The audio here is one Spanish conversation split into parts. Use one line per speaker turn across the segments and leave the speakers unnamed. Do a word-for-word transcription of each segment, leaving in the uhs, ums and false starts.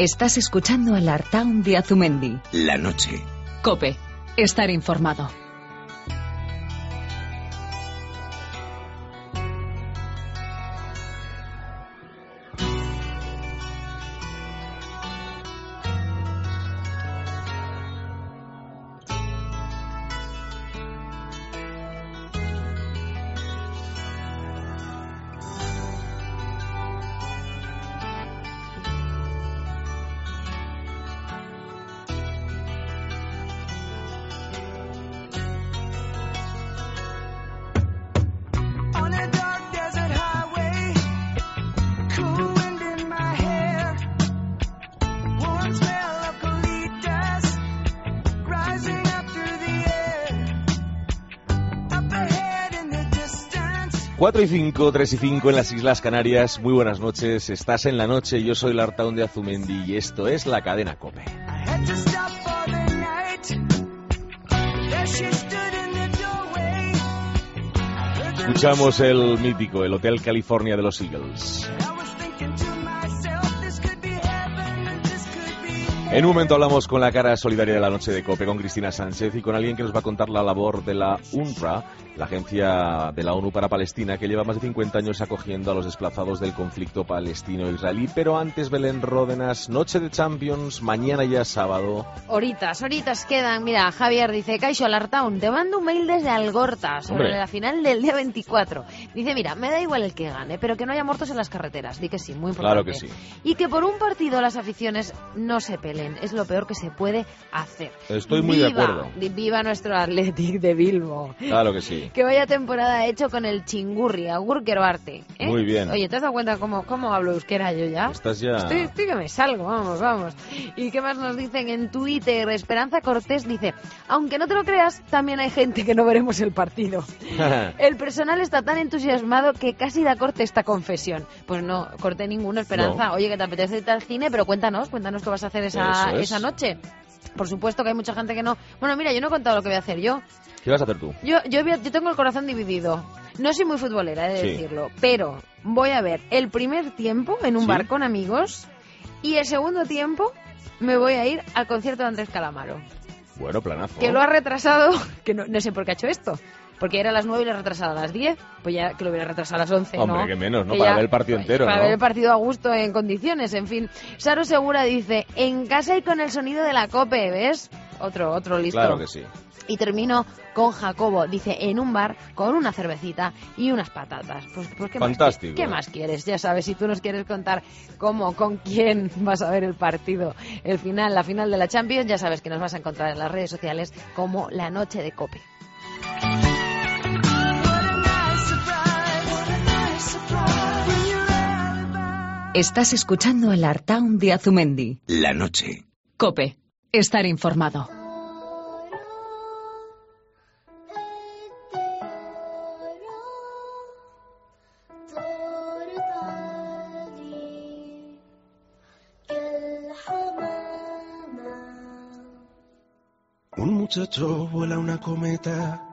Estás escuchando el Artaun de Azumendi.
La noche.
COPE. Estar informado.
cuatro y cinco, tres y cinco en las Islas Canarias. Muy buenas noches. Estás en La Noche. Yo soy el Artaun de Azumendi y esto es la cadena COPE. Escuchamos el mítico, el Hotel California de los Eagles. En un momento hablamos con la cara solidaria de la noche de COPE, con Cristina Sánchez, y con alguien que nos va a contar la labor de la UNRWA, la agencia de la ONU para Palestina, que lleva más de cincuenta años acogiendo a los desplazados del conflicto palestino-israelí. Pero antes, Belén Ródenas, noche de Champions, mañana ya sábado.
Horitas, horitas quedan. Mira, Javier dice, Caixo Alartaun, te mando un mail desde Algorta sobre Hombre. la final del día veinticuatro. Dice, mira, me da igual el que gane, pero que no haya muertos en las carreteras. Di que sí, muy importante.
Claro que sí.
Y que por un partido las aficiones no se peleen. Es lo peor que se puede hacer.
Estoy muy
viva,
de acuerdo.
Viva nuestro Athletic de Bilbo.
Claro que sí.
Que vaya temporada ha hecho con el Chingurri, Agurquero Arte. ¿eh?
Muy bien.
Oye, ¿te has dado cuenta cómo, cómo hablo euskera yo ya?
Estás ya...
Estoy, estoy que me salgo, vamos, vamos. ¿Y qué más nos dicen en Twitter? Esperanza Cortés dice, aunque no te lo creas, también hay gente que no veremos el partido. El personal está tan entusiasmado que casi da corte esta confesión. Pues no, corte ninguna, Esperanza. No. Oye, que te apetece irte al cine, pero cuéntanos, cuéntanos qué vas a hacer esa, esa noche. Por supuesto que hay mucha gente que no... Bueno, mira, yo no he contado lo que voy a hacer yo.
¿Qué vas a hacer tú?
Yo, yo, voy a, yo tengo el corazón dividido. No soy muy futbolera, he de
sí.
decirlo, pero voy a ver el primer tiempo en un
¿Sí?
bar con amigos y el segundo tiempo me voy a ir al concierto de Andrés Calamaro.
Bueno, planazo.
Que lo ha retrasado, que no, no sé por qué ha hecho esto. Porque era a las nueve y lo ha retrasado a las diez, pues ya que lo hubiera retrasado a las once, ¿no?
Hombre, que menos, ¿no?
Que
Para
ya,
ver el partido entero,
para
¿no?
ver el partido a gusto, en condiciones, en fin. Saro Segura dice, en casa y con el sonido de la COPE, ¿ves? Otro, otro listo.
Claro que sí.
Y termino con Jacobo, dice, en un bar con una cervecita y unas patatas. Pues, pues ¿qué
Fantástico.
Más, ¿qué más quieres? Ya sabes, si tú nos quieres contar cómo, con quién vas a ver el partido, el final, la final de la Champions, ya sabes que nos vas a encontrar en las redes sociales como La Noche de COPE.
Estás escuchando el Artaun de Azumendi.
La noche.
COPE. Estar informado.
Un muchacho vuela una cometa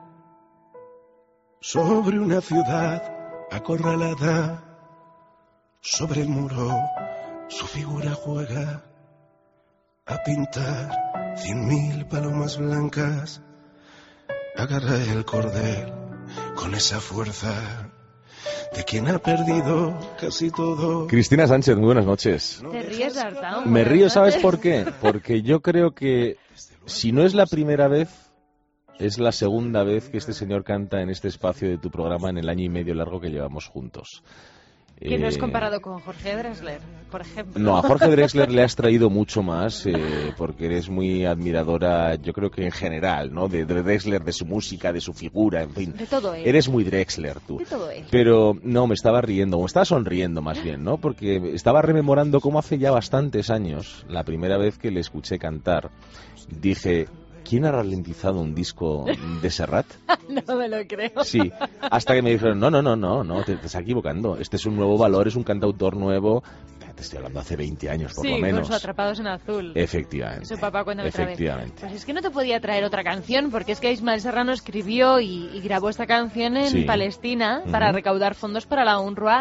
sobre una ciudad acorralada. Sobre el muro su figura juega a pintar cien mil palomas blancas. Agarra el cordel con esa fuerza de quien ha perdido casi todo.
Cristina Sánchez, muy buenas noches.
¿Te ríes, Artaun?
Me río, ¿sabes por qué? Porque yo creo que si no es la primera vez, es la segunda vez que este señor canta en este espacio de tu programa en el año y medio largo que llevamos juntos.
Que no es comparado con Jorge Drexler, por ejemplo.
No, a Jorge Drexler le has traído mucho más, eh, porque eres muy admiradora, yo creo que en general, ¿no? De, de Drexler, de su música, de su figura, en fin.
De todo él.
Eres muy Drexler, tú.
De todo él.
Pero no, me estaba riendo, o me estaba sonriendo más bien, ¿no? Porque estaba rememorando cómo hace ya bastantes años, la primera vez que le escuché cantar, dije... ¿Quién ha ralentizado un disco de Serrat?
No me lo creo.
Sí, hasta que me dijeron, no, no, no, no, no, te, te estás equivocando. Este es un nuevo valor, es un cantautor nuevo. Te estoy hablando hace veinte años, por
sí,
lo menos.
Sí, con su Atrapados en Azul.
Efectivamente.
Su papá cuando me
Efectivamente.
Pues es que no te podía traer otra canción, porque es que Ismael Serrano escribió y, y grabó esta canción en
sí.
Palestina para
uh-huh.
recaudar fondos para la UNRWA.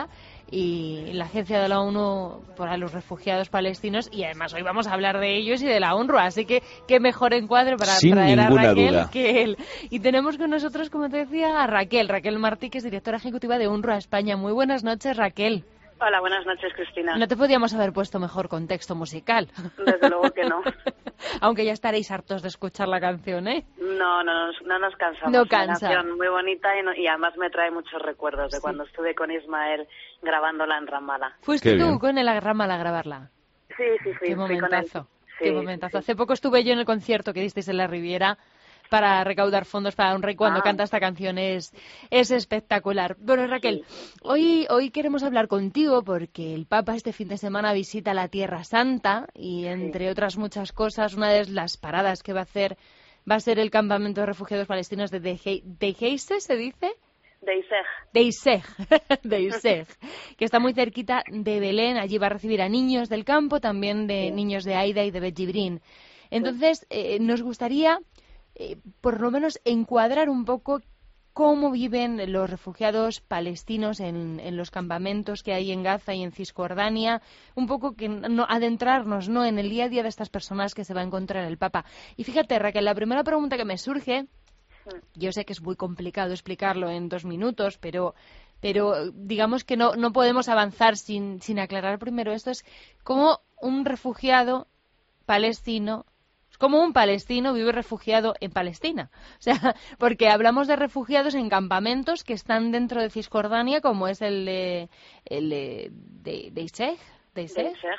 y la Agencia de la ONU para los Refugiados Palestinos, y además hoy vamos a hablar de ellos y de la UNRWA, así que qué mejor encuadre para
Sin
traer a Raquel
duda.
que él. Y tenemos con nosotros, como te decía, a Raquel, Raquel Martí, que es directora ejecutiva de UNRWA España. Muy buenas noches, Raquel.
Hola, buenas noches, Cristina.
No te podíamos haber puesto mejor contexto musical.
Desde luego que no.
Aunque ya estaréis hartos de escuchar la canción, ¿eh?
No, no, no, no nos cansamos.
No
cansa.
cansa.
Una canción muy bonita y, no, y además me trae muchos recuerdos de
Sí.
cuando estuve con Ismael grabándola en Ramala.
¿Fuiste
Qué
tú
bien.
con el Ramala a grabarla?
Sí, sí, sí.
Qué
fui con él.
momentazo.
Sí,
Qué momentazo.
sí.
Hace poco estuve yo en el concierto que disteis en la Riviera para recaudar fondos para un rey cuando
Ah.
canta esta canción. Es, es espectacular. Bueno, Raquel, hoy, hoy queremos hablar contigo porque el Papa este fin de semana visita la Tierra Santa y, entre otras muchas cosas, una de las paradas que va a hacer va a ser el campamento de refugiados palestinos de Deiseig, ¿se dice?
Deiseg.
Deiseg, Deiseg, que está muy cerquita de Belén. Allí va a recibir a niños del campo, también de
Sí.
niños de Aida y de Bet Jibrin. Entonces, eh, nos gustaría, eh, por lo menos, encuadrar un poco cómo viven los refugiados palestinos en, en los campamentos que hay en Gaza y en Cisjordania, un poco que no, adentrarnos ¿no? en el día a día de estas personas que se va a encontrar el Papa. Y fíjate, Raquel, la primera pregunta que me surge, yo sé que es muy complicado explicarlo en dos minutos, pero, pero digamos que no, no podemos avanzar sin, sin aclarar primero esto, es cómo un refugiado palestino, cómo un palestino vive refugiado en Palestina. O sea, porque hablamos de refugiados en campamentos que están dentro de Cisjordania, como es el de, el de, de, de Iseg, de Iseg,
Deiseg.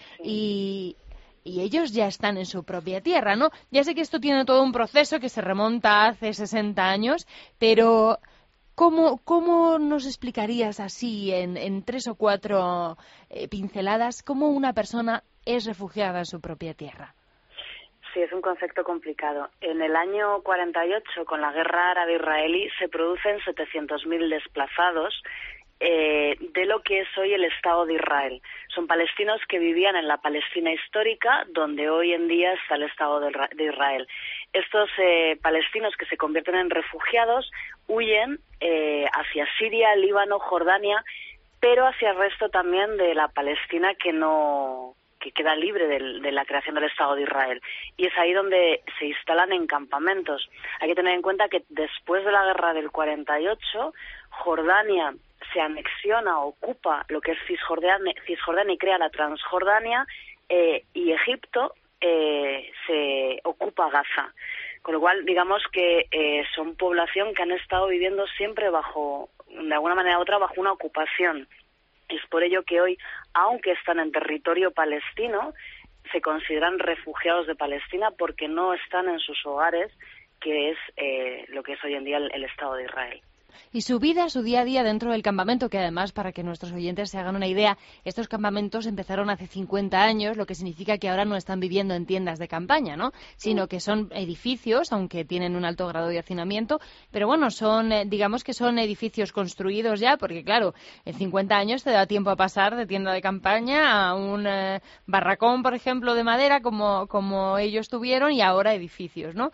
y... y ellos ya están en su propia tierra, ¿no? Ya sé que esto tiene todo un proceso que se remonta hace sesenta años, pero ¿cómo, cómo nos explicarías así en, en tres o cuatro eh, pinceladas cómo una persona es refugiada en su propia tierra?
Sí, es un concepto complicado. En el año cuarenta y ocho, con la guerra árabe-israelí, se producen setecientos mil desplazados Eh, de lo que es hoy el Estado de Israel. Son palestinos que vivían en la Palestina histórica, donde hoy en día está el Estado de, de Israel. Estos eh, palestinos que se convierten en refugiados huyen eh, hacia Siria, Líbano, Jordania, pero hacia el resto también de la Palestina que no que queda libre de, de la creación del Estado de Israel. Y es ahí donde se instalan en campamentos. Hay que tener en cuenta que después de la guerra del cuarenta y ocho, Jordania se anexiona, ocupa lo que es Cisjordania, Cisjordania y crea la Transjordania, eh, y Egipto eh, se ocupa Gaza. Con lo cual, digamos que eh, son población que han estado viviendo siempre bajo, de alguna manera u otra, bajo una ocupación. Es por ello que hoy, aunque están en territorio palestino, se consideran refugiados de Palestina porque no están en sus hogares, que es eh, lo que es hoy en día el, el Estado de Israel.
Y su vida, su día a día dentro del campamento, que además, para que nuestros oyentes se hagan una idea, estos campamentos empezaron hace cincuenta años, lo que significa que ahora no están viviendo en tiendas de campaña, ¿no? Sino que son edificios, aunque tienen un alto grado de hacinamiento, pero bueno, son, eh, digamos que son edificios construidos ya, porque claro, en cincuenta años te da tiempo a pasar de tienda de campaña a un eh, barracón, por ejemplo, de madera, como, como ellos tuvieron, y ahora edificios, ¿no?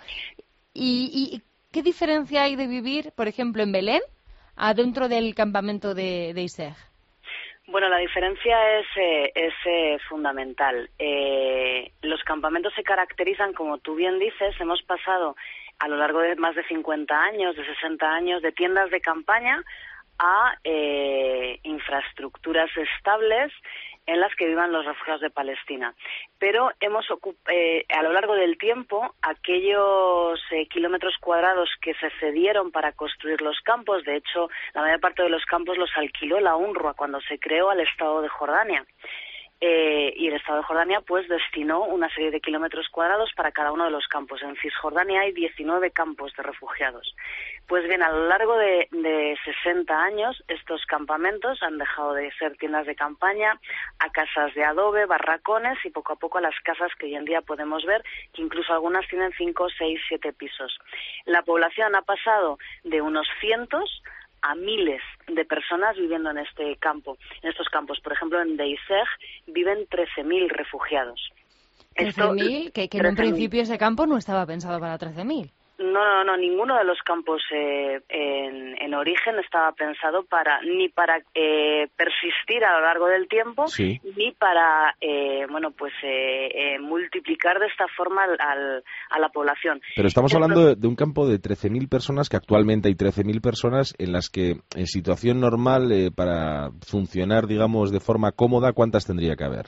Y, y ¿qué diferencia hay de vivir, por ejemplo, en Belén adentro del campamento de, de Iseg?
Bueno, la diferencia es, eh, es eh, fundamental. Eh, los campamentos se caracterizan, como tú bien dices, hemos pasado a lo largo de más de cincuenta años, de sesenta años, de tiendas de campaña a eh, infraestructuras estables en las que vivan los refugiados de Palestina. Pero hemos eh, a lo largo del tiempo, aquellos eh, kilómetros cuadrados que se cedieron para construir los campos, de hecho, la mayor parte de los campos los alquiló la UNRWA cuando se creó al Estado de Jordania. Eh, y el Estado de Jordania pues destinó una serie de kilómetros cuadrados para cada uno de los campos. En Cisjordania hay diecinueve campos de refugiados. Pues bien, a lo largo de, de sesenta años estos campamentos han dejado de ser tiendas de campaña a casas de adobe, barracones y poco a poco a las casas que hoy en día podemos ver, que incluso algunas tienen cinco, seis, siete pisos. La población ha pasado de unos cientos a miles de personas viviendo en este campo, en estos campos. Por ejemplo, en Deiseg viven trece mil refugiados.
trece mil, que, que en un principio ese campo no estaba pensado para trece mil.
No, no, no, ninguno de los campos eh, en, en origen estaba pensado para ni para eh, persistir a lo largo del tiempo,
sí.
ni para, eh, bueno, pues eh, eh, multiplicar de esta forma al, al, a la población.
Pero estamos
Entonces,
hablando de, de un campo de trece mil personas, que actualmente hay trece mil personas, en las que en situación normal, eh, para funcionar, digamos, de forma cómoda, ¿cuántas tendría que haber?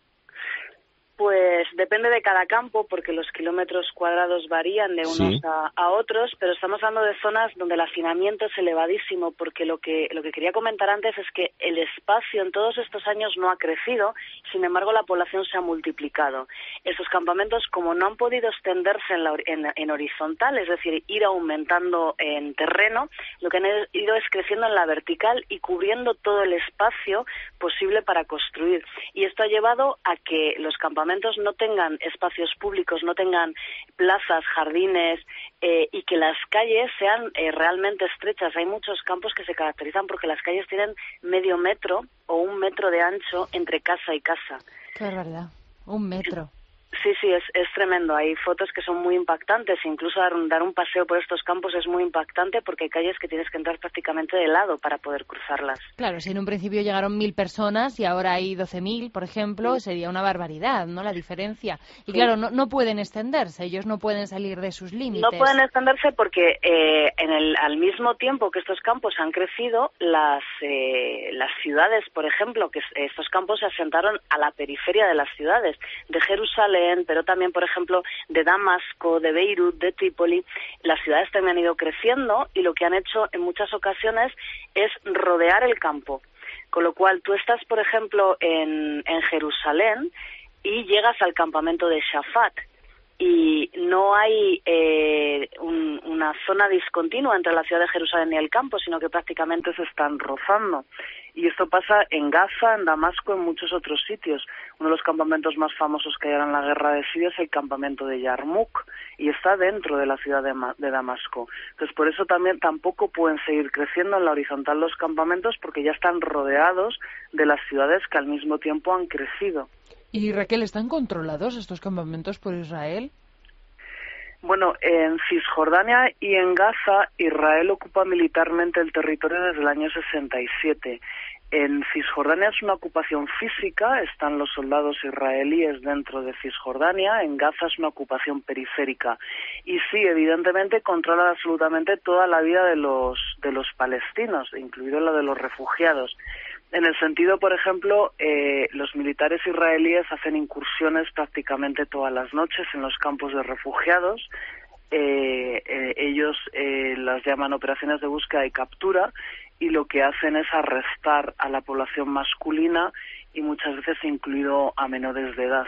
Pues depende de cada campo, porque los kilómetros cuadrados varían de unos
Sí.
a, a otros, pero estamos hablando de zonas donde el hacinamiento es elevadísimo, porque lo que lo que quería comentar antes es que el espacio en todos estos años no ha crecido, sin embargo la población se ha multiplicado. Estos campamentos, como no han podido extenderse en, la, en, en horizontal, es decir, ir aumentando en terreno, lo que han ido es creciendo en la vertical y cubriendo todo el espacio posible para construir. Y esto ha llevado a que los campamentos no tengan espacios públicos, no tengan plazas, jardines, eh, y que las calles sean eh, realmente estrechas. Hay muchos campos que se caracterizan porque las calles tienen medio metro o un metro de ancho entre casa y casa.
Qué verdad, un metro.
Sí, sí, es, es tremendo. Hay fotos que son muy impactantes. Incluso dar un, dar un paseo por estos campos es muy impactante porque hay calles que tienes que entrar prácticamente de lado para poder cruzarlas.
Claro, si en un principio llegaron mil personas y ahora hay doce mil, por ejemplo, sería una barbaridad, ¿no? La diferencia. Y claro, no, no pueden extenderse, ellos no pueden salir de sus límites.
No pueden extenderse porque eh, en el, al mismo tiempo que estos campos han crecido, las, eh, las ciudades, por ejemplo, que estos campos se asentaron a la periferia de las ciudades, de Jerusalén, pero también, por ejemplo, de Damasco, de Beirut, de Trípoli. Las ciudades también han ido creciendo y lo que han hecho en muchas ocasiones es rodear el campo. Con lo cual, tú estás, por ejemplo, en, en Jerusalén y llegas al campamento de Shafat y no hay eh, un, una zona discontinua entre la ciudad de Jerusalén y el campo, sino que prácticamente se están rozando. Y esto pasa en Gaza, en Damasco, en muchos otros sitios. Uno de los campamentos más famosos que hay ahora en la guerra de Siria es el campamento de Yarmouk, y está dentro de la ciudad de, de Damasco. Entonces, por eso también tampoco pueden seguir creciendo en la horizontal los campamentos, porque ya están rodeados de las ciudades que al mismo tiempo han crecido.
Y Raquel, ¿están controlados estos campamentos por Israel?
Bueno, en Cisjordania y en Gaza, Israel ocupa militarmente el territorio desde el año sesenta y siete. En Cisjordania es una ocupación física, están los soldados israelíes dentro de Cisjordania. En Gaza es una ocupación periférica. Y sí, evidentemente controlan absolutamente toda la vida de los, de los palestinos, incluido la de los refugiados. En el sentido, por ejemplo, eh, los militares israelíes hacen incursiones prácticamente todas las noches en los campos de refugiados. Eh, eh, ellos eh, las llaman operaciones de búsqueda y captura, y lo que hacen es arrestar a la población masculina y muchas veces incluido a menores de edad.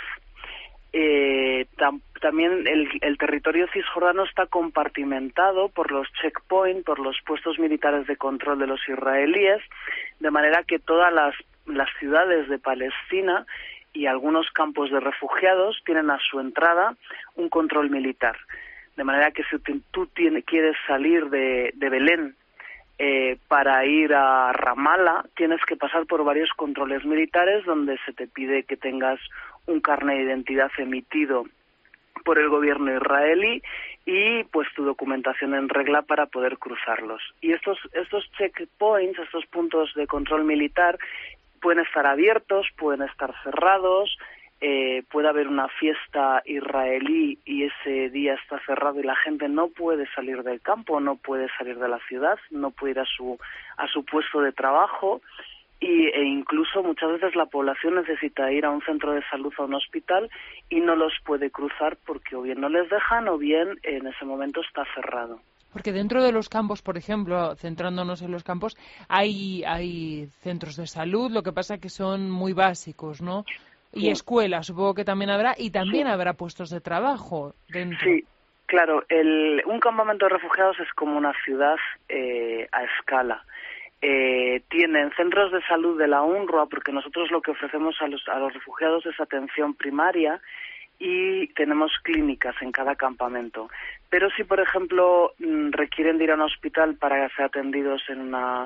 Eh, tam, también el, el territorio cisjordano está compartimentado por los checkpoints, por los puestos militares de control de los israelíes, de manera que todas las, las ciudades de Palestina y algunos campos de refugiados tienen a su entrada un control militar. De manera que si tú tiene, quieres salir de, de Belén eh, para ir a Ramallah, tienes que pasar por varios controles militares donde se te pide que tengas un carnet de identidad emitido por el gobierno israelí y pues tu documentación en regla para poder cruzarlos. Y estos estos checkpoints, estos puntos de control militar, pueden estar abiertos, pueden estar cerrados, eh, puede haber una fiesta israelí y ese día está cerrado y la gente no puede salir del campo, no puede salir de la ciudad, no puede ir a su a su puesto de trabajo. Y, e incluso muchas veces la población necesita ir a un centro de salud o a un hospital y no los puede cruzar porque o bien no les dejan o bien en ese momento está cerrado.
Porque dentro de los campos, por ejemplo, centrándonos en los campos, hay, hay centros de salud, lo que pasa que son muy básicos, ¿no? Y
Sí.
escuelas, supongo que también habrá, y también
Sí.
habrá puestos de trabajo dentro.
Sí, claro, el, un campamento de refugiados es como una ciudad eh, a escala. Eh, tienen centros de salud de la UNRWA, porque nosotros lo que ofrecemos a los, a los refugiados es atención primaria, y tenemos clínicas en cada campamento. Pero si, por ejemplo, requieren de ir a un hospital para ser atendidos en una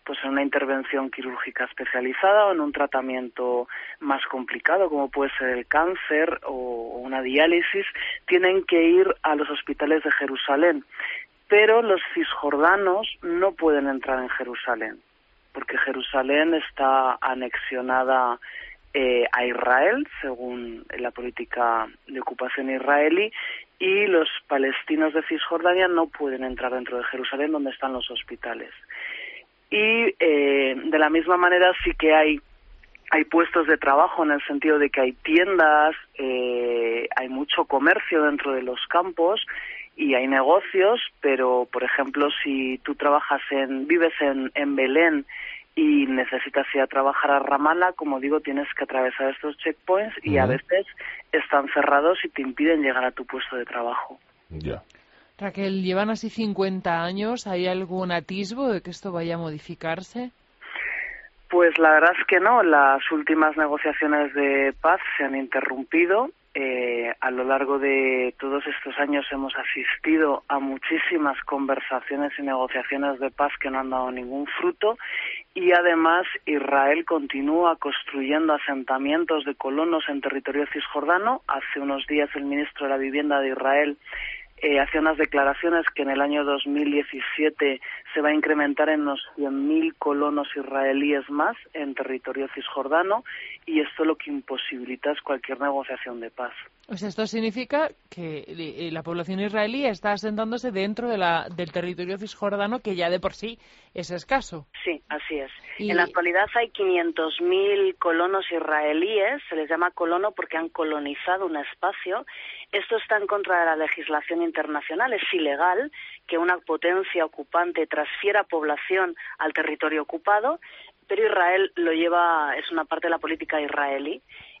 pues en una intervención quirúrgica especializada o en un tratamiento más complicado, como puede ser el cáncer o una diálisis, tienen que ir a los hospitales de Jerusalén. Pero los cisjordanos no pueden entrar en Jerusalén, porque Jerusalén está anexionada eh, a Israel, según la política de ocupación israelí, y los palestinos de Cisjordania no pueden entrar dentro de Jerusalén, donde están los hospitales. Y eh, de la misma manera sí que hay hay puestos de trabajo, en el sentido de que hay tiendas, eh, hay mucho comercio dentro de los campos y hay negocios, pero por ejemplo si tú trabajas en vives en, en Belén y necesitas ir a trabajar a Ramallah, como digo, tienes que atravesar estos checkpoints y uh-huh. a veces están cerrados y te impiden llegar a tu puesto de trabajo.
Ya. Yeah.
Raquel, llevan así cincuenta años. ¿Hay algún atisbo de que esto vaya a modificarse?
Pues la verdad es que no. Las últimas negociaciones de paz se han interrumpido. Eh, a lo largo de todos estos años hemos asistido a muchísimas conversaciones y negociaciones de paz que no han dado ningún fruto, y además Israel continúa construyendo asentamientos de colonos en territorio cisjordano. Hace unos días el ministro de la Vivienda de Israel Eh, hacía unas declaraciones que en el año dos mil diecisiete se va a incrementar en unos cien mil colonos israelíes más en territorio cisjordano, y esto lo que imposibilita es cualquier negociación de paz.
O sea, esto significa que la población israelí está asentándose dentro de la, del territorio cisjordano, que ya de por sí es escaso.
Sí, así es.
Y...
En la actualidad hay quinientos mil colonos israelíes, se les llama colono porque han colonizado un espacio. Esto está en contra de la legislación internacional, es ilegal que una potencia ocupante transfiera población al territorio ocupado, pero Israel lo lleva, es una parte de la política israelí.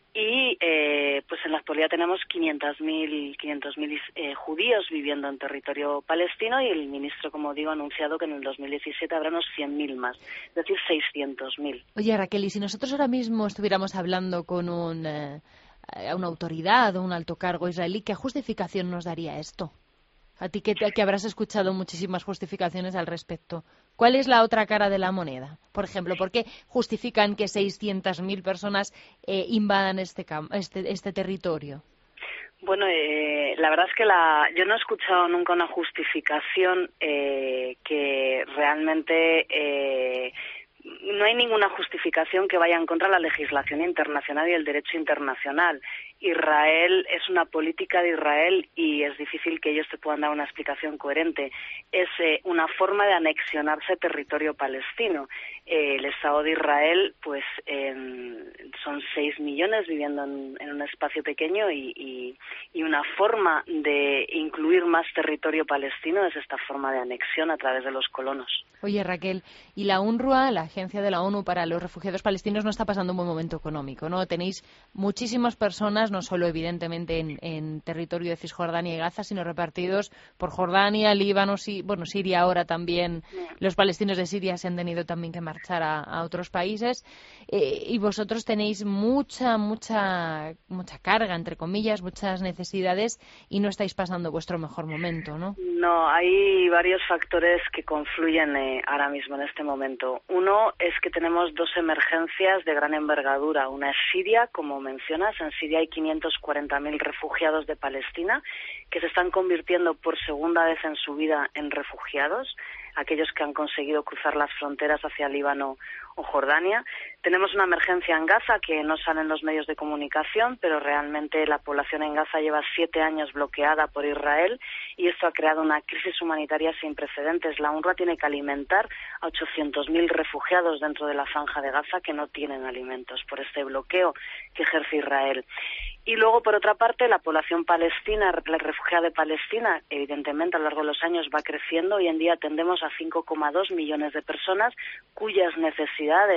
Y eh, pues en la actualidad tenemos quinientos mil eh, judíos viviendo en territorio palestino, y el ministro, como digo, ha anunciado que en el dos mil diecisiete habrá unos cien mil más, es decir, seiscientos mil.
Oye, Raquel, y si nosotros ahora mismo estuviéramos hablando con un, eh, una autoridad o un alto cargo israelí, ¿qué justificación nos daría esto? A ti que, que habrás escuchado muchísimas justificaciones al respecto. ¿Cuál es la otra cara de la moneda? Por ejemplo, ¿por qué justifican que seiscientas mil personas eh, invadan este, este, este territorio?
Bueno, eh, la verdad es que la, yo no he escuchado nunca una justificación eh, que realmente... Eh, no hay ninguna justificación que vaya en contra de la legislación internacional y el derecho internacional. Israel es una política de Israel y es difícil que ellos te puedan dar una explicación coherente. Es eh, una forma de anexionarse territorio palestino. Eh, el Estado de Israel, pues, eh, son seis millones viviendo en, en un espacio pequeño y, y, y una forma de incluir más territorio palestino es esta forma de anexión a través de los colonos.
Oye, Raquel, y la UNRWA, la Agencia de la ONU para los Refugiados Palestinos, no está pasando un buen momento económico, ¿no? Tenéis muchísimas personas, no solo evidentemente en, en territorio de Cisjordania y Gaza, sino repartidos por Jordania, Líbano, sí, bueno, Siria ahora también. Los palestinos de Siria se han tenido también que marchar a, a otros países. Eh, y vosotros tenéis mucha, mucha, mucha carga, entre comillas, muchas necesidades, y no estáis pasando vuestro mejor momento, ¿no?
No, hay varios factores que confluyen eh, ahora mismo en este momento. Uno es que tenemos dos emergencias de gran envergadura. Una es Siria, como mencionas. En Siria hay quinientos cuarenta mil refugiados de Palestina que se están convirtiendo por segunda vez en su vida en refugiados, aquellos que han conseguido cruzar las fronteras hacia Líbano o Jordania. Tenemos una emergencia en Gaza que no sale en los medios de comunicación, pero realmente la población en Gaza lleva siete años bloqueada por Israel y esto ha creado una crisis humanitaria sin precedentes. La UNRWA tiene que alimentar a ochocientos mil refugiados dentro de la franja de Gaza que no tienen alimentos por este bloqueo que ejerce Israel. Y luego, por otra parte, la población palestina, la refugiada de Palestina, evidentemente a lo largo de los años va creciendo. Hoy en día atendemos a cinco coma dos millones de personas cuyas necesidades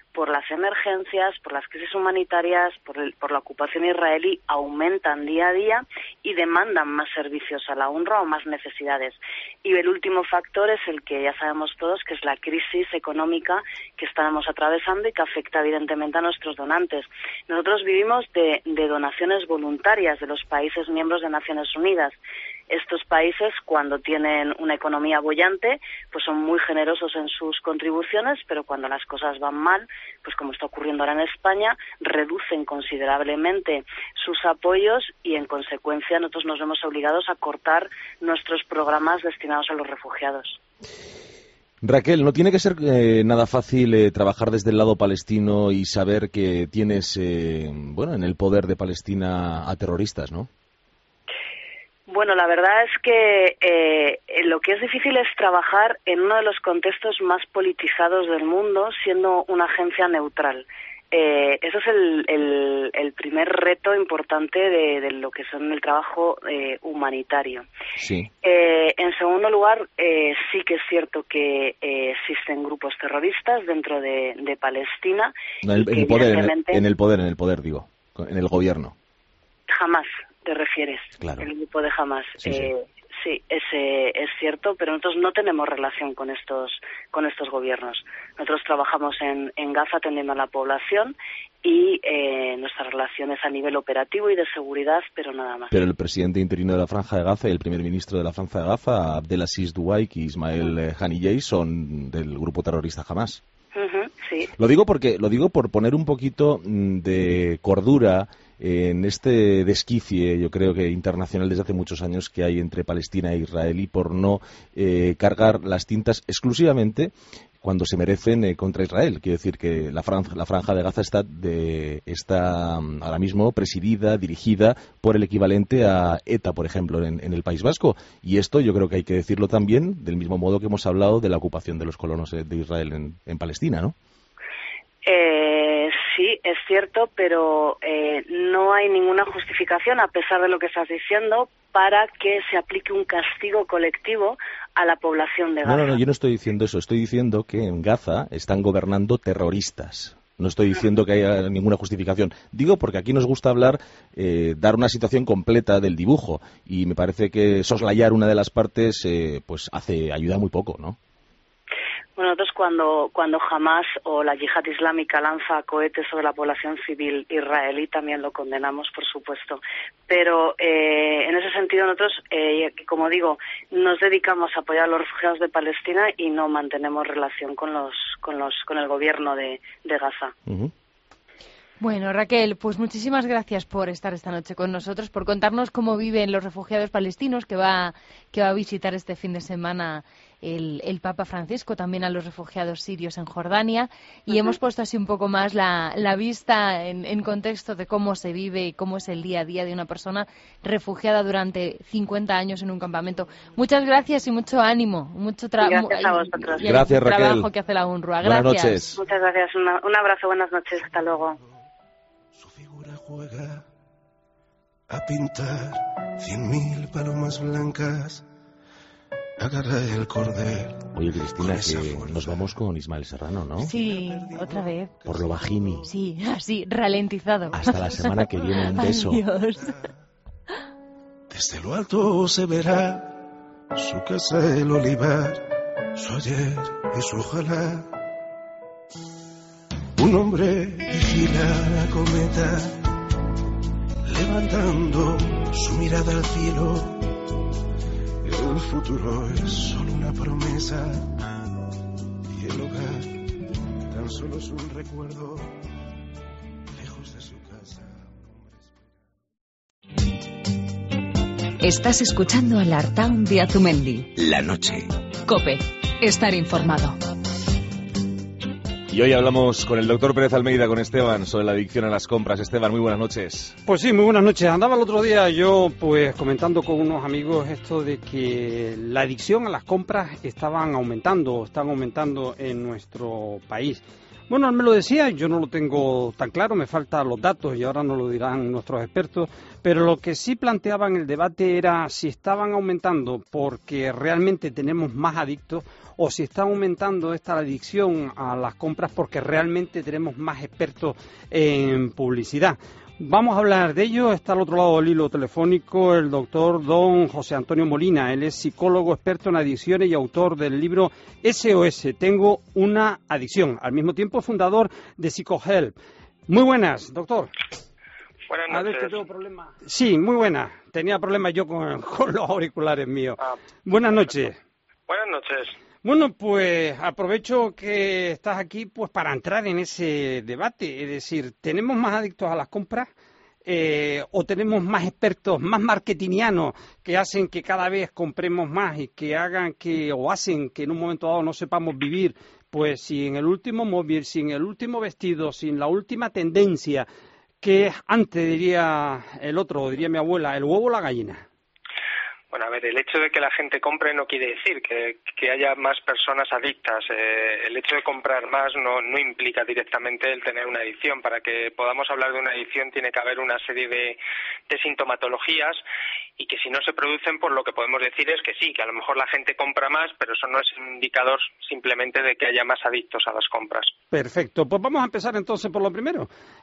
por las emergencias, por las crisis humanitarias, por, el, por la ocupación israelí, aumentan día a día y demandan más servicios a la UNRWA o más necesidades. Y el último factor es el que ya sabemos todos, que es la crisis económica que estamos atravesando y que afecta evidentemente a nuestros donantes. Nosotros vivimos de, de donaciones voluntarias de los países miembros de Naciones Unidas. Estos países, cuando tienen una economía boyante, pues son muy generosos en sus contribuciones, pero cuando las cosas van mal, pues como está ocurriendo ahora en España, reducen considerablemente sus apoyos y, en consecuencia, nosotros nos vemos obligados a cortar nuestros programas destinados a los refugiados.
Raquel, no tiene que ser eh, nada fácil eh, trabajar desde el lado palestino y saber que tienes, eh, bueno, en el poder de Palestina a terroristas, ¿no?
Bueno, la verdad es que eh, lo que es difícil es trabajar en uno de los contextos más politizados del mundo, siendo una agencia neutral. Eh, eso es el, el, el primer reto importante de, de lo que son el trabajo eh, humanitario.
Sí.
Eh, en segundo lugar, eh, sí que es cierto que eh, existen grupos terroristas dentro de, de Palestina.
No, en,
y
el
que
poder,
evidentemente...
en, el, en el poder, en el poder, digo, en el gobierno.
Jamás te refieres,
claro.
El grupo de Hamas.
Sí,
eh, sí. sí es, eh, es cierto, pero nosotros no tenemos relación con estos con estos gobiernos. Nosotros trabajamos en, en Gaza atendiendo a la población y eh, nuestra relación es a nivel operativo y de seguridad, pero nada más.
Pero el presidente interino de la Franja de Gaza y el primer ministro de la Franja de Gaza, Abdelaziz Douaik y Ismael eh, Haniyeh, son del grupo terrorista Hamas.
Uh-huh, sí.
Lo digo porque lo digo por poner un poquito de cordura en este desquicie, yo creo que internacional desde hace muchos años que hay entre Palestina e Israel, y por no eh, cargar las tintas exclusivamente cuando se merecen eh, contra Israel. Quiero decir que la franja, la franja de Gaza está, de, está ahora mismo presidida, dirigida por el equivalente a ETA, por ejemplo, en, en el País Vasco. Y esto yo creo que hay que decirlo también, del mismo modo que hemos hablado de la ocupación de los colonos de Israel en, en Palestina, ¿no?
Eh, sí, es cierto, pero eh, no hay ninguna justificación, a pesar de lo que estás diciendo, para que se aplique un castigo colectivo a la población de Gaza.
No, no, no, yo no estoy diciendo eso. Estoy diciendo que en Gaza están gobernando terroristas. No estoy diciendo que haya ninguna justificación. Digo porque aquí nos gusta hablar, eh, dar una situación completa del dibujo, y me parece que soslayar una de las partes eh, pues hace ayuda muy poco, ¿no?
Bueno, nosotros cuando, cuando Hamas o la yihad islámica lanza cohetes sobre la población civil israelí también lo condenamos, por supuesto. Pero eh, en ese sentido nosotros, eh, como digo, nos dedicamos a apoyar a los refugiados de Palestina y no mantenemos relación con los, con los, con el gobierno de, de Gaza.
Uh-huh.
Bueno, Raquel, pues muchísimas gracias por estar esta noche con nosotros, por contarnos cómo viven los refugiados palestinos que va, que va a visitar este fin de semana el, el Papa Francisco, también a los refugiados sirios en Jordania, y uh-huh. hemos puesto así un poco más la, la vista en, en contexto de cómo se vive y cómo es el día a día de una persona refugiada durante cincuenta años en un campamento. Muchas gracias y mucho ánimo, mucho trabajo.
Gracias a vosotros.
Y, y
gracias, Raquel.
trabajo que hace la UNRWA.
Buenas
Gracias.
noches.
Muchas gracias. Una, un abrazo, buenas noches. Hasta luego.
Su figura juega a pintar cien mil palomas blancas. Agarra el cordel.
Oye, Cristina, que nos vamos con Ismael Serrano, ¿no?
Sí, otra vez.
Por lo bajini.
Sí, así, ralentizado.
Hasta la semana que viene, un beso.
Adiós.
Desde lo alto se verá su casa, el olivar, su ayer y su ojalá. Un hombre vigila la cometa, levantando su mirada al cielo. El futuro es solo una promesa y el hogar tan solo es un recuerdo lejos de su casa.
Estás escuchando al Artaun de Azumendi.
La noche.
COPE. Estar informado.
Y hoy hablamos con el doctor Pérez Almeida, con Esteban, sobre la adicción a las compras. Esteban, muy buenas noches.
Pues sí, muy buenas noches. Andaba el otro día yo pues comentando con unos amigos esto de que la adicción a las compras estaban aumentando, están aumentando en nuestro país. Bueno, él me lo decía, yo no lo tengo tan claro, me faltan los datos y ahora nos lo dirán nuestros expertos, pero lo que sí planteaba en el debate era si estaban aumentando porque realmente tenemos más adictos o si está aumentando esta adicción a las compras porque realmente tenemos más expertos en publicidad. Vamos a hablar de ello. Está al otro lado del hilo telefónico el doctor don José Antonio Molina. Él es psicólogo experto en adicciones y autor del libro S O S, Tengo una adicción. Al mismo tiempo, fundador de PsicoHelp. Muy buenas, doctor.
Buenas noches.
A ver, que tengo problemas. Sí, muy buenas. Tenía problemas yo con, con los auriculares míos. Ah, buenas noches.
Buenas noches.
Bueno, pues aprovecho que estás aquí pues para entrar en ese debate, es decir, ¿tenemos más adictos a las compras eh, o tenemos más expertos, más marketingianos que hacen que cada vez compremos más y que hagan que o hacen que en un momento dado no sepamos vivir pues sin el último móvil, sin el último vestido, sin la última tendencia que antes diría el otro, diría mi abuela, el huevo o la gallina?
Bueno, a ver, el hecho de que la gente compre no quiere decir que, que haya más personas adictas. Eh, el hecho de comprar más no, no implica directamente el tener una adicción. Para que podamos hablar de una adicción tiene que haber una serie de, de sintomatologías y que si no se producen, pues lo que podemos decir es que sí, que a lo mejor la gente compra más, pero eso no es un indicador simplemente de que haya más adictos a las compras.
Perfecto. Pues vamos a empezar entonces por lo primero.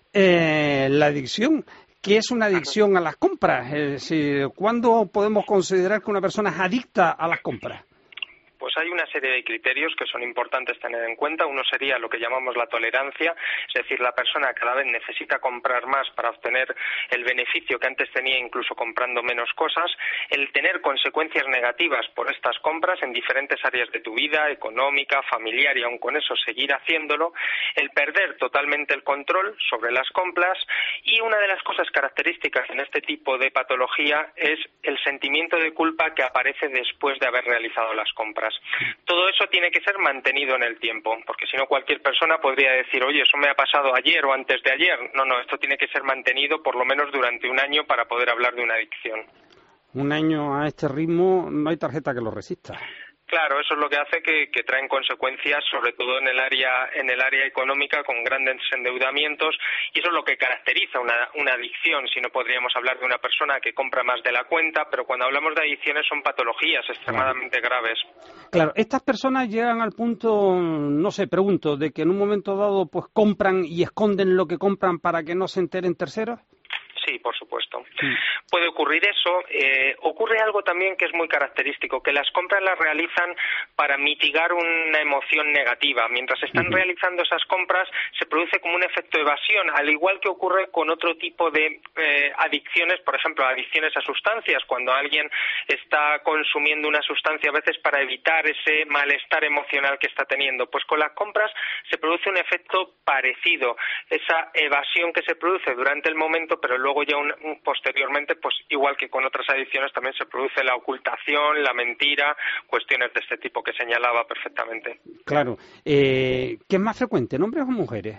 Eh, la adicción. ¿Qué es una adicción a las compras? Es decir, ¿cuándo podemos considerar que una persona es adicta a las compras?
Pues hay una serie de criterios que son importantes tener en cuenta. Uno sería lo que llamamos la tolerancia, es decir, la persona cada vez necesita comprar más para obtener el beneficio que antes tenía incluso comprando menos cosas. El tener consecuencias negativas por estas compras en diferentes áreas de tu vida, económica, familiar, y aun con eso seguir haciéndolo. El perder totalmente el control sobre las compras. Y una de las cosas características en este tipo de patología es el sentimiento de culpa que aparece después de haber realizado las compras. Todo eso tiene que ser mantenido en el tiempo, porque si no cualquier persona podría decir, oye, eso me ha pasado ayer o antes de ayer. No, no, esto tiene que ser mantenido por lo menos durante un año para poder hablar de una adicción.
Un año a este ritmo no hay tarjeta que lo resista.
Claro, eso es lo que hace que, que traen consecuencias, sobre todo en el área en el área económica, con grandes endeudamientos, y eso es lo que caracteriza una, una adicción. Si no, podríamos hablar de una persona que compra más de la cuenta, pero cuando hablamos de adicciones son patologías extremadamente claro. graves.
Claro, estas personas llegan al punto, no sé, pregunto, de que en un momento dado pues compran y esconden lo que compran para que no se enteren terceros.
Sí, por supuesto. Sí. Puede ocurrir eso. Eh, ocurre algo también que es muy característico, que las compras las realizan para mitigar una emoción negativa. Mientras están uh-huh. realizando esas compras, se produce como un efecto evasión, al igual que ocurre con otro tipo de eh, adicciones, por ejemplo, adicciones a sustancias. Cuando alguien está consumiendo una sustancia, a veces para evitar ese malestar emocional que está teniendo, pues con las compras se produce un efecto parecido. Esa evasión que se produce durante el momento, pero luego ya un, un, posteriormente, pues igual que con otras adicciones, también se produce la ocultación, la mentira, cuestiones de este tipo que señalaba perfectamente.
Claro. Eh, ¿Qué es más frecuente, en hombres o mujeres?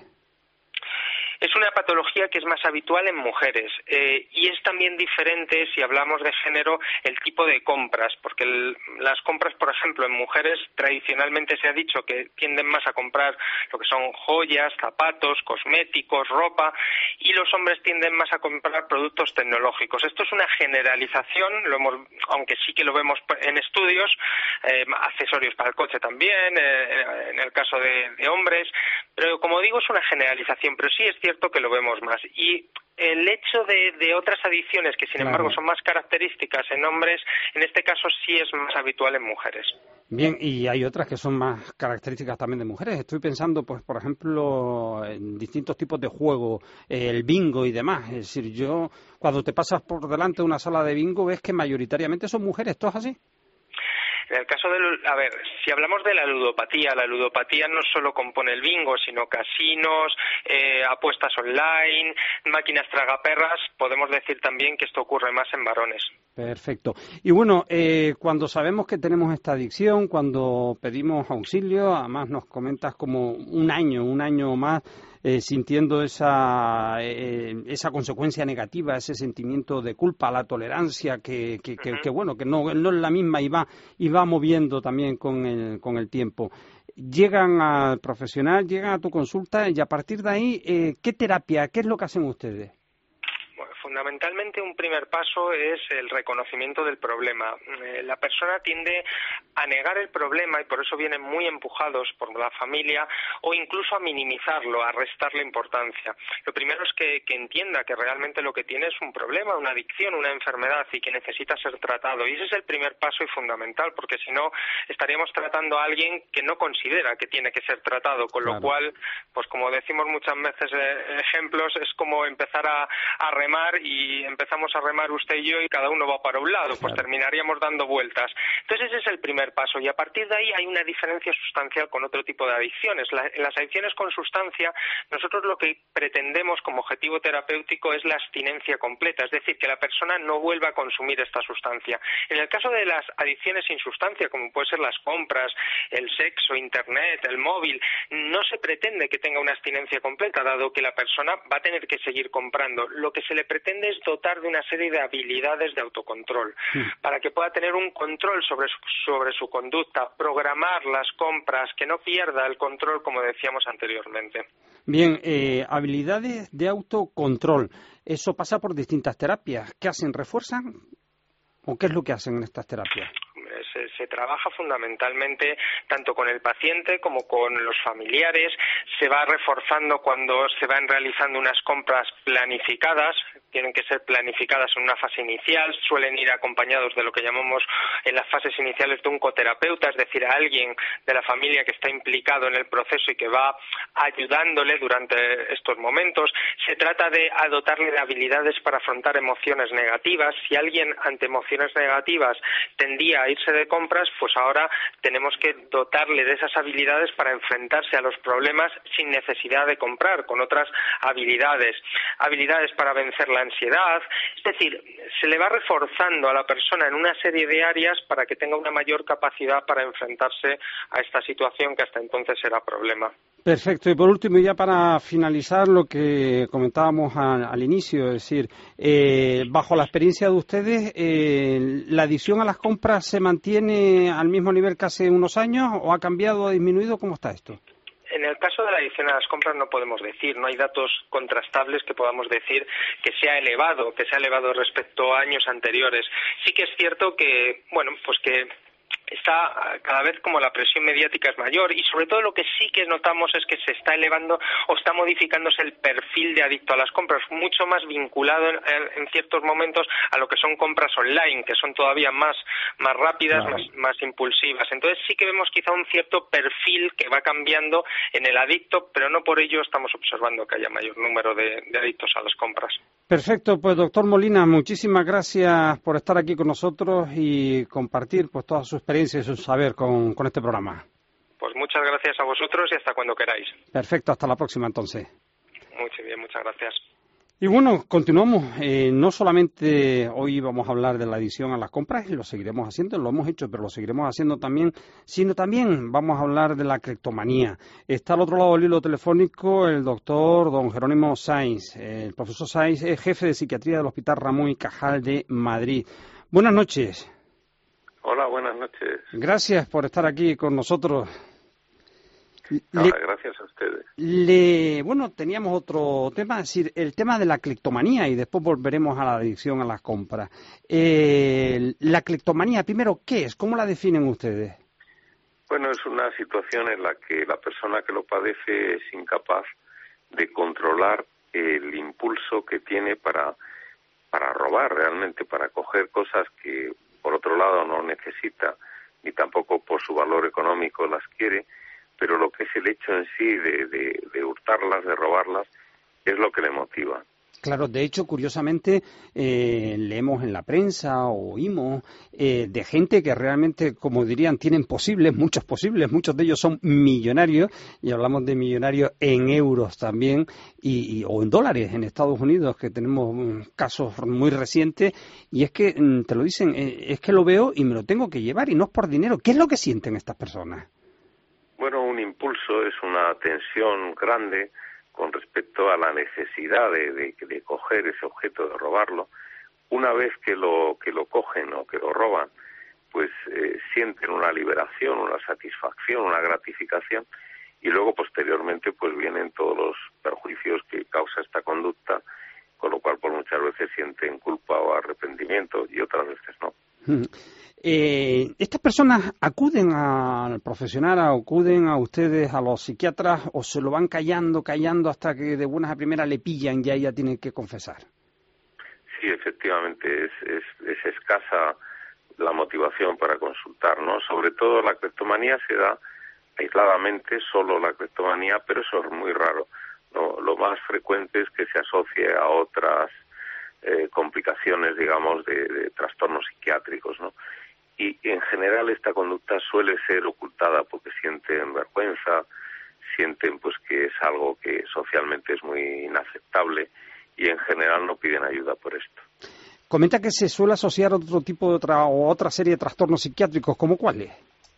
Es una patología que es más habitual en mujeres eh, y es también diferente, si hablamos de género, el tipo de compras, porque el, las compras, por ejemplo, en mujeres tradicionalmente se ha dicho que tienden más a comprar lo que son joyas, zapatos, cosméticos, ropa, y los hombres tienden más a comprar productos tecnológicos. Esto es una generalización, lo hemos, aunque sí que lo vemos en estudios, eh, accesorios para el coche también, eh, en el caso de, de hombres, pero como digo es una generalización, pero sí es cierto que lo vemos más. Y el hecho de, de otras adicciones que sin claro. embargo son más características en hombres, en este caso sí es más habitual en mujeres.
Bien, y hay otras que son más características también de mujeres. Estoy pensando, pues, por ejemplo, en distintos tipos de juego, eh, el bingo y demás. Es decir, yo, cuando te pasas por delante de una sala de bingo, ves que mayoritariamente son mujeres. ¿Esto es así?
En el caso de, a ver, si hablamos de la ludopatía, la ludopatía no solo compone el bingo, sino casinos, eh, apuestas online, máquinas tragaperras. Podemos decir también que esto ocurre más en varones.
Perfecto. Y bueno, eh, cuando sabemos que tenemos esta adicción, cuando pedimos auxilio, además nos comentas como un año, un año más, eh, sintiendo esa eh, esa consecuencia negativa, ese sentimiento de culpa, la tolerancia, que, que, que, que bueno, que no, no es la misma y va, y va moviendo también con el, con el tiempo. llegan al profesional, llegan a tu consulta y a partir de ahí, eh, ¿qué terapia, qué es lo que hacen ustedes?
Fundamentalmente un primer paso es el reconocimiento del problema. Eh, la persona tiende a negar el problema y por eso vienen muy empujados por la familia o incluso a minimizarlo, a restarle importancia. Lo primero es que, que entienda que realmente lo que tiene es un problema, una adicción, una enfermedad y que necesita ser tratado. Y ese es el primer paso y fundamental, porque si no estaríamos tratando a alguien que no considera que tiene que ser tratado, con
Claro.
lo cual, pues como decimos muchas veces eh, ejemplos, es como empezar a, a remar y empezamos a remar usted y yo y cada uno va para un lado, pues terminaríamos dando vueltas. Entonces ese es el primer paso y a partir de ahí hay una diferencia sustancial con otro tipo de adicciones. La, en las adicciones con sustancia, nosotros lo que pretendemos como objetivo terapéutico es la abstinencia completa, es decir, que la persona no vuelva a consumir esta sustancia. En el caso de las adicciones sin sustancia, como pueden ser las compras, el sexo, internet, el móvil, no se pretende que tenga una abstinencia completa, dado que la persona va a tener que seguir comprando. Lo que se le pretende es dotar de una serie de habilidades de autocontrol, sí, para que pueda tener un control sobre su, sobre su conducta, programar las compras, que no pierda el control, como decíamos anteriormente.
Bien, eh, habilidades de autocontrol. Eso pasa por distintas terapias. ¿Qué hacen? ¿Refuerzan? ¿O qué es lo que hacen en estas terapias?
Se, se trabaja fundamentalmente tanto con el paciente como con los familiares. Se va reforzando cuando se van realizando unas compras planificadas. Tienen que ser planificadas en una fase inicial. Suelen ir acompañados de lo que llamamos en las fases iniciales de un coterapeuta, es decir, a alguien de la familia que está implicado en el proceso y que va ayudándole durante estos momentos. Se trata de dotarle de habilidades para afrontar emociones negativas. Si alguien ante emociones negativas tendía a irse de compras, pues ahora tenemos que dotarle de esas habilidades para enfrentarse a los problemas sin necesidad de comprar, con otras habilidades, habilidades para vencer la ansiedad. Es decir, se le va reforzando a la persona en una serie de áreas para que tenga una mayor capacidad para enfrentarse a esta situación que hasta entonces era problema.
Perfecto. Y por último, ya para finalizar lo que comentábamos al, al inicio, es decir, eh, bajo la experiencia de ustedes, eh, ¿la adicción a las compras se mantiene al mismo nivel que hace unos años o ha cambiado o ha disminuido? ¿Cómo está esto?
En el caso de la adicción a las compras no podemos decir, no hay datos contrastables que podamos decir que sea elevado, que sea elevado respecto a años anteriores. Sí que es cierto que, bueno, pues que está cada vez como la presión mediática es mayor y sobre todo lo que sí que notamos es que se está elevando o está modificándose el perfil de adicto a las compras, mucho más vinculado en, en ciertos momentos a lo que son compras online, que son todavía más, más rápidas, claro, más, más impulsivas. Entonces sí que vemos quizá un cierto perfil que va cambiando en el adicto, pero no por ello estamos observando que haya mayor número de, de adictos a las compras.
Perfecto, pues doctor Molina, muchísimas gracias por estar aquí con nosotros y compartir pues toda su experiencia y su saber con, con este programa.
Pues muchas gracias a vosotros y hasta cuando queráis.
Perfecto, hasta la próxima entonces.
Muy bien, muchas gracias.
Y bueno, continuamos. Eh, no solamente hoy vamos a hablar de la adicción a las compras, y lo seguiremos haciendo, lo hemos hecho, pero lo seguiremos haciendo también, sino también vamos a hablar de la cleptomanía. Está al otro lado del hilo telefónico el doctor don Jerónimo Sainz. El profesor Sainz es jefe de psiquiatría del Hospital Ramón y Cajal de Madrid. Buenas noches.
Hola, buenas noches.
Gracias por estar aquí con nosotros.
Nada, le, gracias a ustedes.
Le, bueno, teníamos otro tema, es decir, el tema de la cleptomanía y después volveremos a la adicción a las compras. Eh, la cleptomanía, primero, ¿qué es? ¿Cómo la definen ustedes?
Bueno, es una situación en la que la persona que lo padece es incapaz de controlar el impulso que tiene para, para robar realmente, para coger cosas que por otro lado no necesita ni tampoco por su valor económico las quiere, pero lo que es el hecho en sí de, de, de hurtarlas, de robarlas, es lo que le motiva.
Claro, de hecho, curiosamente, eh, leemos en la prensa o oímos eh, de gente que realmente, como dirían, tienen posibles, muchos posibles, muchos de ellos son millonarios, y hablamos de millonarios en euros también, y, y, o en dólares en Estados Unidos, que tenemos um, casos muy recientes, y es que, um, te lo dicen, eh, es que lo veo y me lo tengo que llevar, y no es por dinero. ¿Qué es lo que sienten estas personas?
Bueno, un impulso es una tensión grande con respecto a la necesidad de, de, de coger ese objeto, de robarlo. Una vez que lo que lo cogen o que lo roban, pues eh, sienten una liberación, una satisfacción, una gratificación, y luego posteriormente pues vienen todos los perjuicios que causa esta conducta, con lo cual pues muchas veces sienten culpa o arrepentimiento y otras veces no.
Eh, ¿Estas personas acuden al profesional, acuden a ustedes, a los psiquiatras, o se lo van callando, callando hasta que de buenas a primeras le pillan y ahí ya tienen que confesar?
Sí, efectivamente, es, es, es escasa la motivación para consultar, ¿no? Sobre todo la cleptomanía se da aisladamente, solo la cleptomanía, pero eso es muy raro, ¿no? Lo más frecuente es que se asocie a otras eh, complicaciones, digamos, de, de trastornos psiquiátricos, ¿no? Y en general esta conducta suele ser ocultada porque sienten vergüenza, sienten pues que es algo que socialmente es muy inaceptable y en general no piden ayuda por esto.
Comenta que se suele asociar a otro tipo de otra o otra serie de trastornos psiquiátricos, ¿cómo cuáles?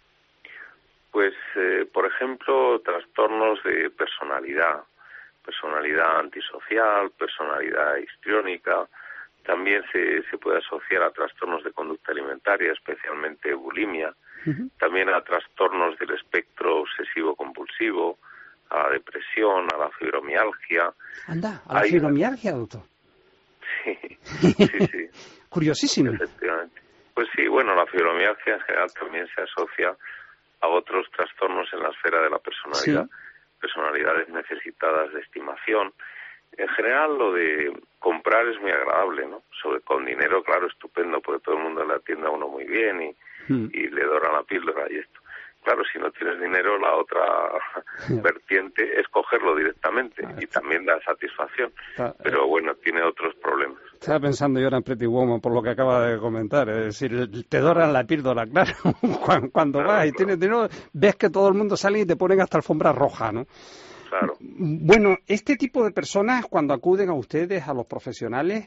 Pues, eh, por ejemplo, trastornos de personalidad, personalidad antisocial, personalidad histriónica. También se, se puede asociar a trastornos de conducta alimentaria, especialmente bulimia. Uh-huh. También a trastornos del espectro obsesivo-compulsivo, a la depresión, a la fibromialgia.
Anda, a la Hay... fibromialgia, doctor.
Sí, sí, sí.
Curiosísimo.
Efectivamente. Pues sí, bueno, la fibromialgia en general también se asocia a otros trastornos en la esfera de la personalidad, sí. Personalidades necesitadas de estimación. En general, lo de comprar es muy agradable, ¿no? Sobre con dinero, claro, estupendo, porque todo el mundo le atiende a uno muy bien y, mm. y le doran la píldora y esto. Claro, si no tienes dinero, la otra vertiente es cogerlo directamente y también da satisfacción. Pero bueno, tiene otros problemas.
Estaba pensando yo ahora en Pretty Woman por lo que acaba de comentar. Es decir, te doran la píldora, claro. Cuando, cuando claro, vas y claro. tienes dinero, ves que todo el mundo sale y te ponen hasta alfombra roja, ¿no?
Claro.
Bueno, este tipo de personas, cuando acuden a ustedes, a los profesionales,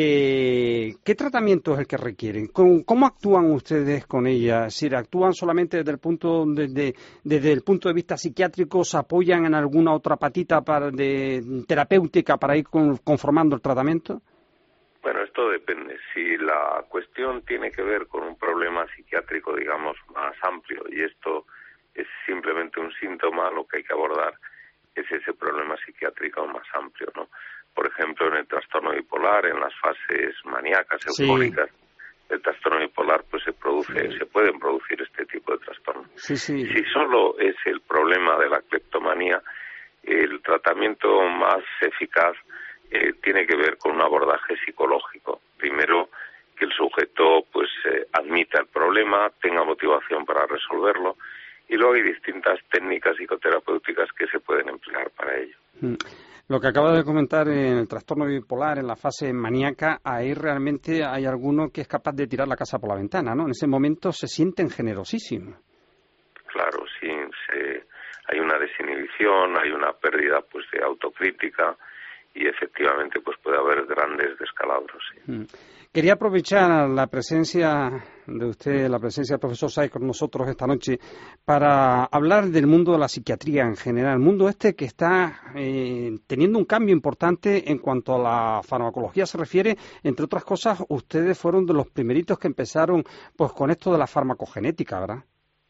eh, ¿qué tratamiento es el que requieren? ¿Cómo, cómo actúan ustedes con ellas? Es decir, ¿actúan solamente desde el punto desde, desde el punto de vista psiquiátrico? ¿Se apoyan en alguna otra patita para, de terapéutica para ir con, conformando el tratamiento?
Bueno, esto depende. Si la cuestión tiene que ver con un problema psiquiátrico, digamos, más amplio, y esto es simplemente un síntoma, lo que hay que abordar es ese problema psiquiátrico más amplio, ¿no? Por ejemplo, en el trastorno bipolar, en las fases maníacas, eufóricas, sí. El trastorno bipolar, pues se produce, sí. se pueden producir este tipo de trastornos.
Sí, sí.
Si solo es el problema de la cleptomanía, el tratamiento más eficaz eh, tiene que ver con un abordaje psicológico. Primero, que el sujeto pues eh, admita el problema, tenga motivación para resolverlo, y luego hay distintas técnicas psicoterapéuticas que se pueden emplear para ello.
Lo que acaba de comentar en el trastorno bipolar, en la fase maníaca, ahí realmente hay alguno que es capaz de tirar la casa por la ventana, ¿no? En ese momento se sienten generosísimos.
Claro, sí, se, hay una desinhibición, hay una pérdida pues de autocrítica y efectivamente pues puede haber grandes descalabros. Sí.
Mm. Quería aprovechar la presencia de usted, la presencia del profesor Saiz con nosotros esta noche para hablar del mundo de la psiquiatría en general, el mundo este que está eh, teniendo un cambio importante en cuanto a la farmacología se refiere. Entre otras cosas, ustedes fueron de los primeritos que empezaron pues con esto de la farmacogenética, ¿verdad?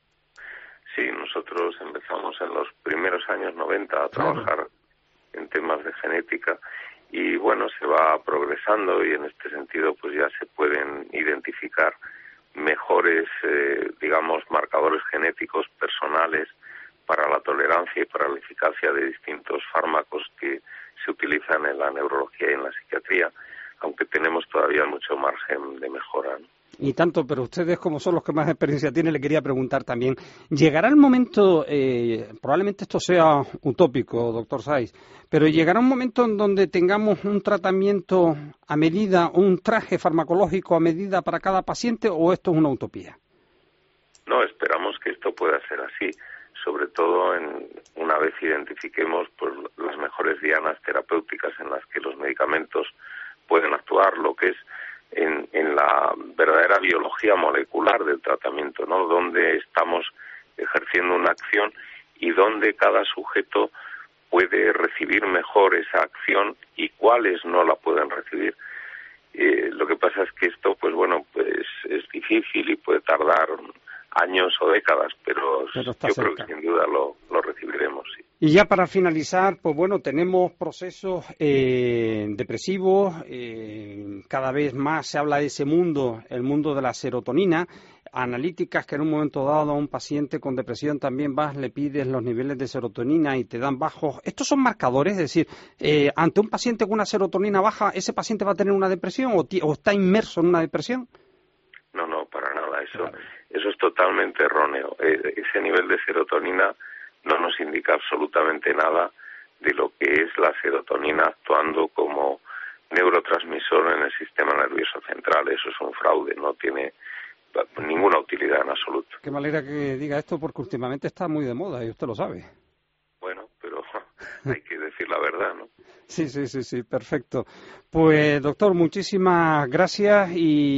Sí, nosotros empezamos en los primeros años noventa a trabajar claro. en temas de genética. Y bueno, se va progresando y en este sentido pues ya se pueden identificar mejores, eh, digamos, marcadores genéticos personales para la tolerancia y para la eficacia de distintos fármacos que se utilizan en la neurología y en la psiquiatría, aunque tenemos todavía mucho margen de mejora, ¿no?
Y tanto, pero ustedes como son los que más experiencia tienen, le quería preguntar también, ¿llegará el momento, eh, probablemente esto sea utópico, doctor Saiz, pero llegará un momento en donde tengamos un tratamiento a medida, un traje farmacológico a medida para cada paciente, o esto es una utopía?
No, esperamos que esto pueda ser así, sobre todo en, una vez identifiquemos pues, las mejores dianas terapéuticas en las que los medicamentos pueden actuar, lo que es En, en la verdadera biología molecular del tratamiento, ¿no? Donde estamos ejerciendo una acción y donde cada sujeto puede recibir mejor esa acción y cuáles no la pueden recibir. Eh, lo que pasa es que esto, pues bueno, pues es difícil y puede tardar años o décadas, pero, pero yo cerca. creo que sin duda lo, lo recibiremos, sí.
Y ya para finalizar, pues bueno, tenemos procesos eh, depresivos, eh, cada vez más se habla de ese mundo, el mundo de la serotonina, analíticas que en un momento dado a un paciente con depresión también vas, le pides los niveles de serotonina y te dan bajos. ¿Estos son marcadores? Es decir, eh, ante un paciente con una serotonina baja, ¿ese paciente va a tener una depresión o, o está inmerso en una depresión?
No, no, para nada, eso, claro. eso es totalmente erróneo. Eh, ese nivel de serotonina no nos indica absolutamente nada de lo que es la serotonina actuando como neurotransmisor en el sistema nervioso central. Eso es un fraude, no tiene ninguna utilidad en absoluto.
Qué manera que diga esto, porque últimamente está muy de moda y usted lo sabe.
Bueno, pero hay que decir la verdad, ¿no?
Sí, sí, sí, sí, perfecto. Pues, doctor, muchísimas gracias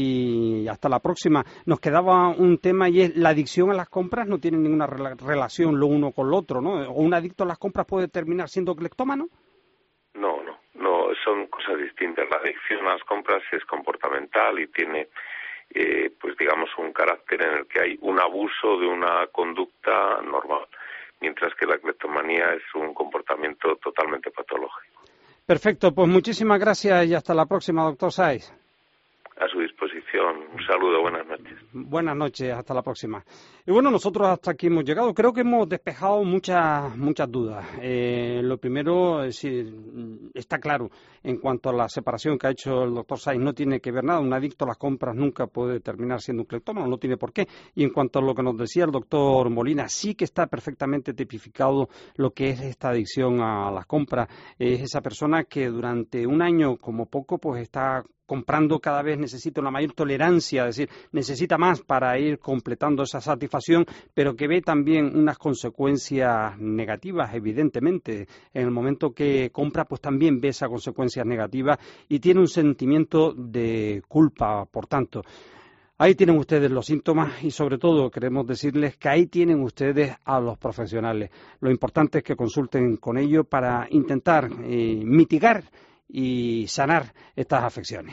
y hasta la próxima. Nos quedaba un tema y es la adicción a las compras no tiene ninguna rela relación lo uno con lo otro, ¿no? ¿O un adicto a las compras puede terminar siendo cleptómano?
No, no, no, son cosas distintas. La adicción a las compras es comportamental y tiene, eh, pues digamos, un carácter en el que hay un abuso de una conducta normal, mientras que la cleptomanía es un comportamiento totalmente patológico.
Perfecto, pues muchísimas gracias y hasta la próxima, doctor Sáez.
A su disposición. Un saludo, buenas noches.
Buenas noches, hasta la próxima. Y bueno, nosotros hasta aquí hemos llegado. Creo que hemos despejado muchas muchas dudas. Eh, lo primero, es decir, está claro, en cuanto a la separación que ha hecho el doctor Sáez, no tiene que ver nada. Un adicto a las compras nunca puede terminar siendo un cleptómano, no tiene por qué. Y en cuanto a lo que nos decía el doctor Molina, sí que está perfectamente tipificado lo que es esta adicción a las compras. Es esa persona que durante un año, como poco, pues está comprando cada vez, necesita una mayor tolerancia, es decir, necesita más para ir completando esa satisfacción, pero que ve también unas consecuencias negativas, evidentemente. En el momento que compra, pues también ve esas consecuencias negativas y tiene un sentimiento de culpa, por tanto. Ahí tienen ustedes los síntomas y sobre todo queremos decirles que ahí tienen ustedes a los profesionales. Lo importante es que consulten con ellos para intentar eh, mitigar y sanar estas afecciones.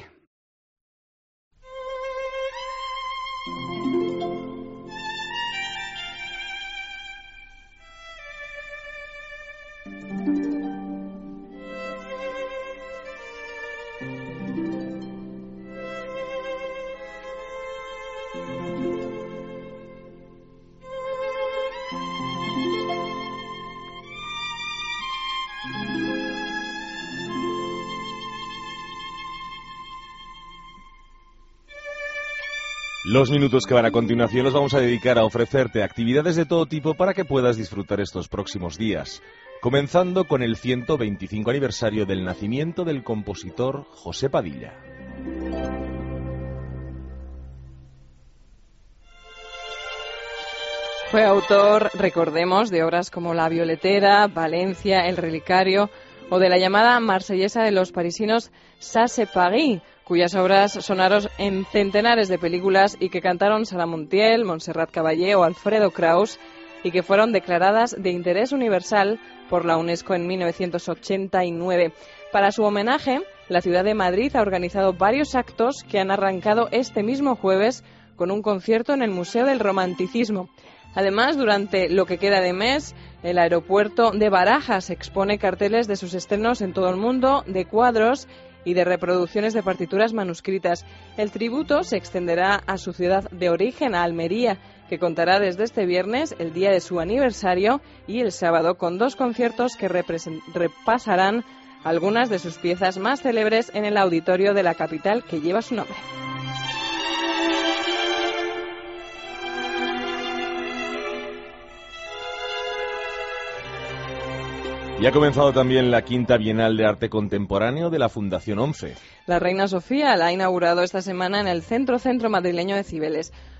Los minutos que van a continuación los vamos a dedicar a ofrecerte actividades de todo tipo para que puedas disfrutar estos próximos días, comenzando con el ciento veinticinco aniversario del nacimiento del compositor José Padilla.
Fue autor, recordemos, de obras como La Violetera, Valencia, El Relicario o de la llamada marsellesa de los parisinos Ça c'est Paris, cuyas obras sonaron en centenares de películas y que cantaron Sara Montiel, Montserrat Caballé o Alfredo Kraus y que fueron declaradas de interés universal por la UNESCO en mil novecientos ochenta y nueve. Para su homenaje, la ciudad de Madrid ha organizado varios actos que han arrancado este mismo jueves con un concierto en el Museo del Romanticismo. Además, durante lo que queda de mes, el aeropuerto de Barajas expone carteles de sus estrenos en todo el mundo, de cuadros y de reproducciones de partituras manuscritas. El tributo se extenderá a su ciudad de origen, a Almería, que contará desde este viernes, el día de su aniversario, y el sábado con dos conciertos que repasarán algunas de sus piezas más célebres en el auditorio de la capital que lleva su nombre.
Y ha comenzado también la quinta Bienal de Arte Contemporáneo de la Fundación ONCE.
La Reina Sofía la ha inaugurado esta semana en el Centro Centro Madrileño de Cibeles.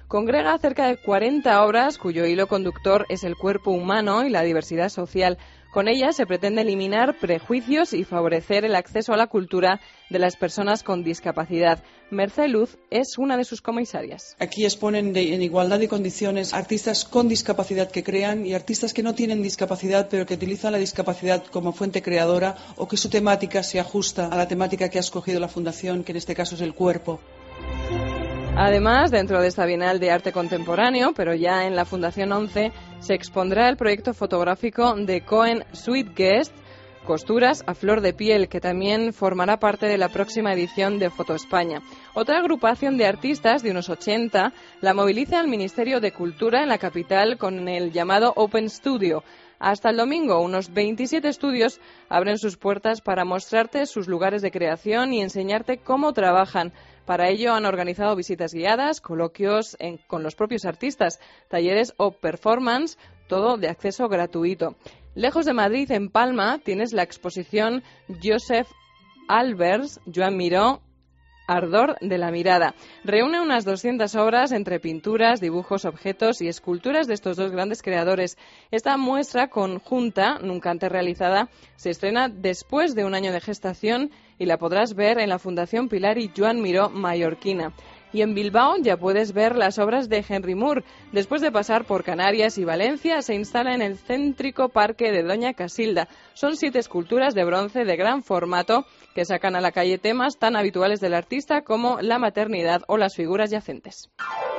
Congrega cerca de cuarenta obras cuyo hilo conductor es el cuerpo humano y la diversidad social. Con ella se pretende eliminar prejuicios y favorecer el acceso a la cultura de las personas con discapacidad. Mercé Luz es una de sus comisarias.
Aquí exponen de, en igualdad de condiciones artistas con discapacidad que crean y artistas que no tienen discapacidad pero que utilizan la discapacidad como fuente creadora o que su temática se ajusta a la temática que ha escogido la Fundación, que en este caso es el cuerpo.
Además, dentro de esta Bienal de Arte Contemporáneo, pero ya en la Fundación once, se expondrá el proyecto fotográfico de Cohen Sweet Guest, Costuras a flor de piel, que también formará parte de la próxima edición de Foto España. Otra agrupación de artistas, de unos ochenta, la moviliza al Ministerio de Cultura en la capital con el llamado Open Studio. Hasta el domingo, unos veintisiete estudios abren sus puertas para mostrarte sus lugares de creación y enseñarte cómo trabajan. Para ello han organizado visitas guiadas, coloquios en, con los propios artistas, talleres o performance, todo de acceso gratuito. Lejos de Madrid, en Palma, tienes la exposición Joseph Albers, Joan Miró, Ardor de la mirada. Reúne unas doscientas obras entre pinturas, dibujos, objetos y esculturas de estos dos grandes creadores. Esta muestra conjunta, nunca antes realizada, se estrena después de un año de gestación y la podrás ver en la Fundación Pilar y Joan Miró mallorquina. Y en Bilbao ya puedes ver las obras de Henry Moore. Después de pasar por Canarias y Valencia, se instala en el céntrico parque de Doña Casilda. Son siete esculturas de bronce de gran formato que sacan a la calle temas tan habituales del artista como la maternidad o las figuras yacentes.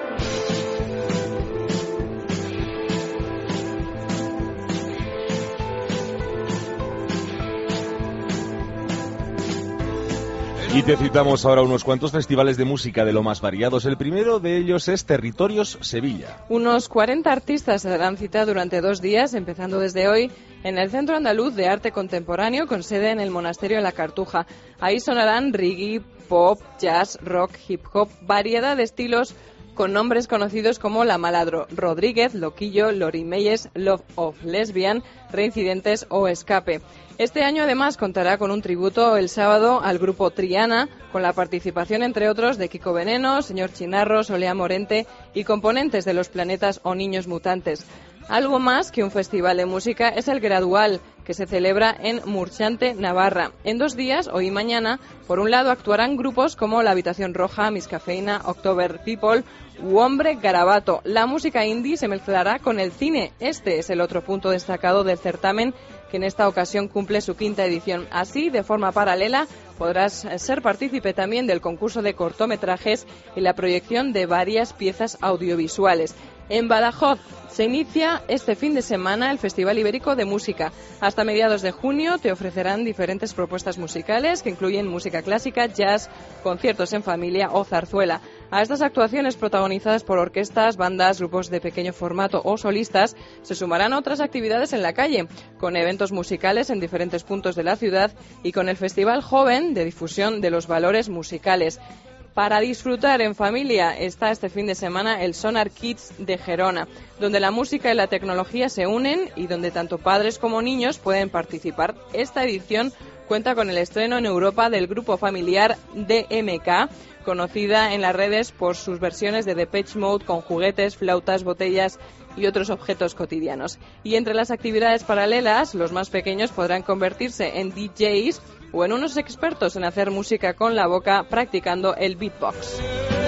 Y te citamos ahora unos cuantos festivales de música de lo más variados. El primero de ellos es Territorios Sevilla.
Unos cuarenta artistas se darán cita durante dos días, empezando desde hoy, en el Centro Andaluz de Arte Contemporáneo, con sede en el Monasterio de la Cartuja. Ahí sonarán reggae, pop, jazz, rock, hip hop, variedad de estilos con nombres conocidos como La Maladro Rodríguez, Loquillo, Lori Meyers, Love of Lesbian, Reincidentes o Escape. Este año además contará con un tributo el sábado al grupo Triana, con la participación entre otros de Kiko Veneno, Señor Chinarro, Solea Morente y componentes de Los Planetas o Niños Mutantes. Algo más que un festival de música es el Gradual, que se celebra en Murchante, Navarra. En dos días, hoy y mañana, por un lado actuarán grupos como La Habitación Roja, Miss Cafeína, October People u Hombre Garabato. La música indie se mezclará con el cine. Este es el otro punto destacado del certamen, que en esta ocasión cumple su quinta edición. Así, de forma paralela, podrás ser partícipe también del concurso de cortometrajes y la proyección de varias piezas audiovisuales. En Badajoz se inicia este fin de semana el Festival Ibérico de Música. Hasta mediados de junio te ofrecerán diferentes propuestas musicales que incluyen música clásica, jazz, conciertos en familia o zarzuela. A estas actuaciones protagonizadas por orquestas, bandas, grupos de pequeño formato o solistas se sumarán otras actividades en la calle, con eventos musicales en diferentes puntos de la ciudad y con el Festival Joven de difusión de los valores musicales. Para disfrutar en familia está este fin de semana el Sonar Kids de Gerona, donde la música y la tecnología se unen y donde tanto padres como niños pueden participar. Esta edición cuenta con el estreno en Europa del grupo familiar D M K, conocida en las redes por sus versiones de Depeche Mode con juguetes, flautas, botellas y otros objetos cotidianos. Y entre las actividades paralelas, los más pequeños podrán convertirse en D Js o en unos expertos en hacer música con la boca practicando el beatbox.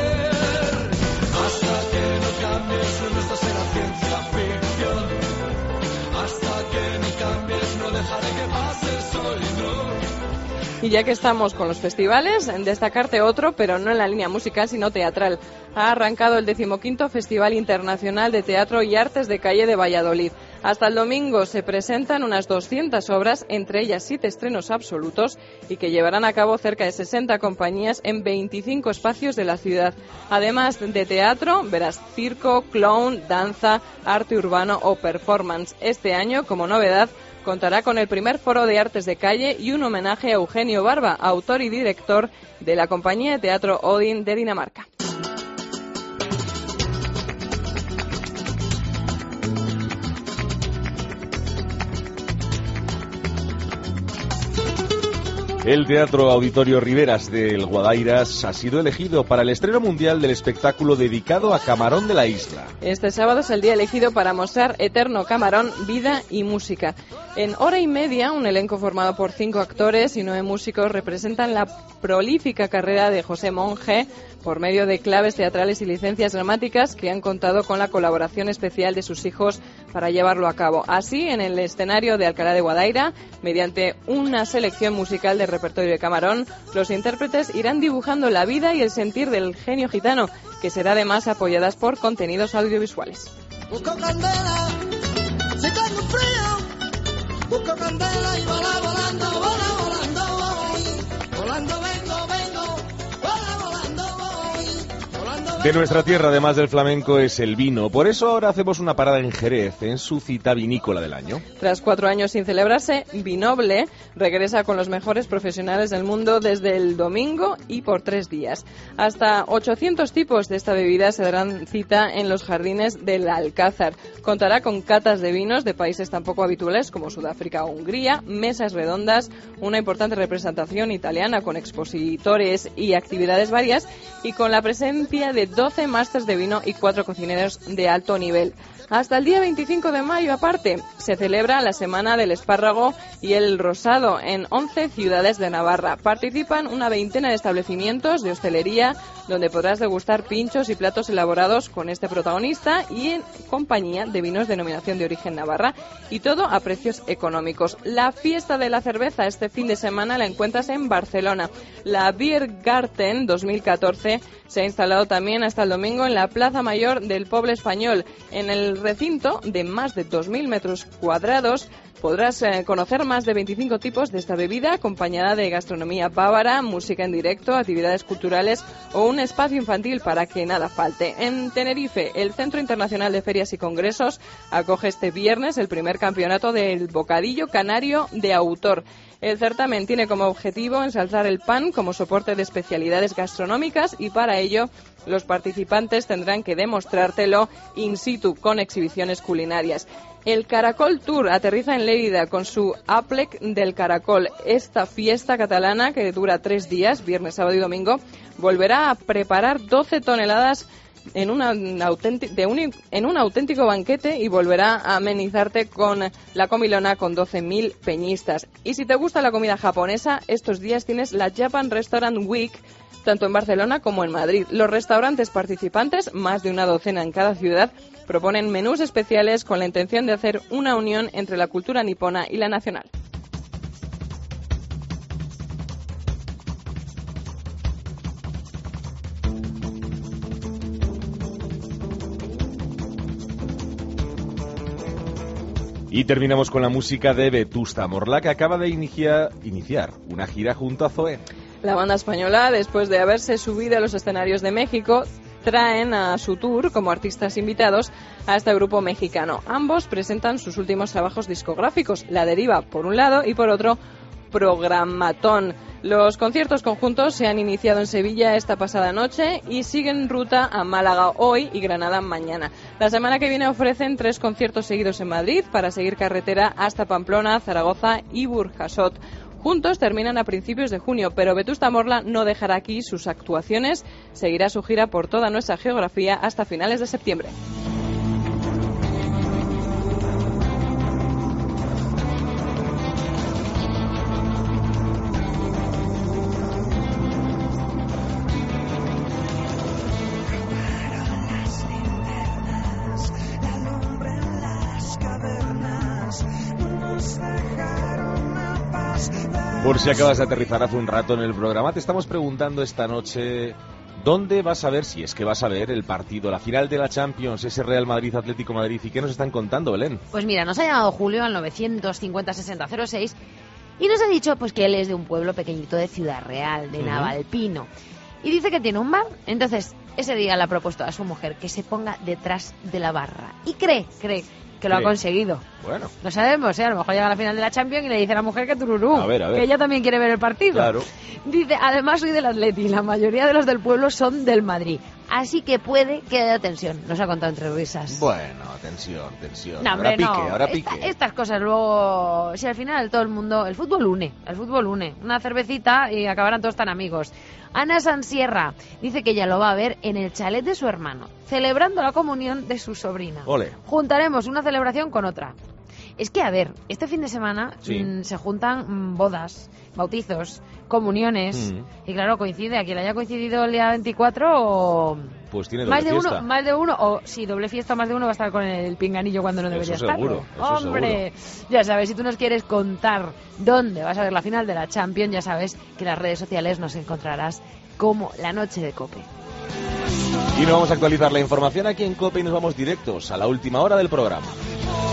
Hasta que no cambies, no estás en la ciencia ficción. Hasta que no cambies, no dejaré que pase el sol y no.
Y ya que estamos con los festivales, destacarte otro, pero no en la línea musical, sino teatral. Ha arrancado el decimoquinto Festival Internacional de Teatro y Artes de Calle de Valladolid. Hasta el domingo se presentan unas doscientas obras, entre ellas siete estrenos absolutos, y que llevarán a cabo cerca de sesenta compañías en veinticinco espacios de la ciudad. Además de teatro, verás circo, clown, danza, arte urbano o performance. Este año, como novedad, contará con el primer foro de artes de calle y un homenaje a Eugenio Barba, autor y director de la compañía de teatro Odin de Dinamarca.
El Teatro Auditorio Riveras del Guadairas ha sido elegido para el estreno mundial del espectáculo dedicado a Camarón de la Isla.
Este sábado es el día elegido para mostrar Eterno Camarón, vida y música. En hora y media, un elenco formado por cinco actores y nueve músicos representan la prolífica carrera de José Monge por medio de claves teatrales y licencias dramáticas que han contado con la colaboración especial de sus hijos para llevarlo a cabo. Así, en el escenario de Alcalá de Guadaira, mediante una selección musical del repertorio de Camarón, los intérpretes irán dibujando la vida y el sentir del genio gitano, que será además apoyadas por contenidos audiovisuales.
Busco candela, si tengo frío, busco candela y vola volando, vola volando voy, volando vengo, vengo, vola volando voy, volando vengo.
De nuestra tierra, además del flamenco, es el vino. Por eso ahora hacemos una parada en Jerez, en su cita vinícola del año.
Tras cuatro años sin celebrarse, Vinoble regresa con los mejores profesionales del mundo desde el domingo y por tres días. Hasta ochocientos tipos de esta bebida se darán cita en los jardines del Alcázar. Contará con catas de vinos de países tan poco habituales como Sudáfrica o Hungría, mesas redondas, una importante representación italiana con expositores y actividades varias, y con la presencia de doce másters de vino y cuatro cocineros de alto nivel. Hasta el día veinticinco de mayo, aparte, se celebra la Semana del Espárrago y el Rosado en once ciudades de Navarra. Participan una veintena de establecimientos de hostelería donde podrás degustar pinchos y platos elaborados con este protagonista y en compañía de vinos de denominación de origen Navarra, y todo a precios económicos. La fiesta de la cerveza este fin de semana la encuentras en Barcelona. La Biergarten dos mil catorce se ha instalado también hasta el domingo en la Plaza Mayor del Poble Español. En el recinto de más de dos mil metros cuadrados podrás eh, conocer más de veinticinco tipos de esta bebida, acompañada de gastronomía bávara, música en directo, actividades culturales o un espacio infantil para que nada falte. En Tenerife, el Centro Internacional de Ferias y Congresos acoge este viernes el primer campeonato del bocadillo canario de autor. El certamen tiene como objetivo ensalzar el pan como soporte de especialidades gastronómicas, y para ello los participantes tendrán que demostrártelo in situ con exhibiciones culinarias. El Caracol Tour aterriza en Lérida con su Aplec del Caracol. Esta fiesta catalana, que dura tres días, viernes, sábado y domingo, volverá a preparar doce toneladas en, una de un, en un auténtico banquete, y volverá a amenizarte con la comilona con doce mil peñistas. Y si te gusta la comida japonesa, estos días tienes la Japan Restaurant Week, tanto en Barcelona como en Madrid. Los restaurantes participantes, más de una docena en cada ciudad, proponen menús especiales con la intención de hacer una unión entre la cultura nipona y la nacional.
Y terminamos con la música de Vetusta Morla, que acaba de inicia, iniciar una gira junto a Zoé.
La banda española, después de haberse subido a los escenarios de México, traen a su tour como artistas invitados a este grupo mexicano. Ambos presentan sus últimos trabajos discográficos, La Deriva por un lado y por otro Programatón. Los conciertos conjuntos se han iniciado en Sevilla esta pasada noche y siguen ruta a Málaga hoy y Granada mañana. La semana que viene ofrecen tres conciertos seguidos en Madrid para seguir carretera hasta Pamplona, Zaragoza y Burjasot. Juntos terminan a principios de junio, pero Vetusta Morla no dejará aquí sus actuaciones. Seguirá su gira por toda nuestra geografía hasta finales de septiembre.
Por si acabas de aterrizar hace un rato en el programa, te estamos preguntando esta noche dónde vas a ver, si es que vas a ver, el partido, la final de la Champions, ese Real Madrid-Atlético Madrid. ¿Y qué nos están contando, Belén?
Pues mira, nos ha llamado Julio al nueve cincuenta sesenta cero seis y nos ha dicho pues que él es de un pueblo pequeñito de Ciudad Real, de uh-huh. Navalpino. Y dice que tiene un bar. Entonces, ese día le ha propuesto a su mujer que se ponga detrás de la barra. Y cree, cree que lo sí. ha conseguido. Bueno. No sabemos, ¿eh? A lo mejor llega a la final de la Champions y le dice a la mujer que tururú, a ver, a ver. que ella también quiere ver el partido.
Claro.
Dice, además soy del Atleti, la mayoría de los del pueblo son del Madrid. Así que puede que haya tensión. Nos ha contado entre risas.
Bueno, tensión, tensión.
No, hombre,
ahora pique,
no.
ahora
Esta-
pique.
estas cosas luego, si al final todo el mundo, el fútbol une, el fútbol une, una cervecita y acabarán todos tan amigos. Ana Sansierra dice que ella lo va a ver en el chalet de su hermano, celebrando la comunión de su sobrina.
Ole.
Juntaremos una celebración con otra. Es que, a ver, este fin de semana
Sí.
mm, se juntan mm, bodas, bautizos, comuniones,
Mm.
y claro, coincide, a quien le haya coincidido el día veinticuatro o...
Pues tiene doble
Más de
fiesta.
uno, más de uno, o si doble fiesta, más de uno va a estar con el pinganillo cuando no debería
Eso
estar.
seguro, eso
Hombre, ya sabes, si tú nos quieres contar dónde vas a ver la final de la Champions, ya sabes que en las redes sociales nos encontrarás como La Noche de Cope.
Y nos vamos a actualizar la información aquí en COPE y nos vamos directos a la última hora del programa.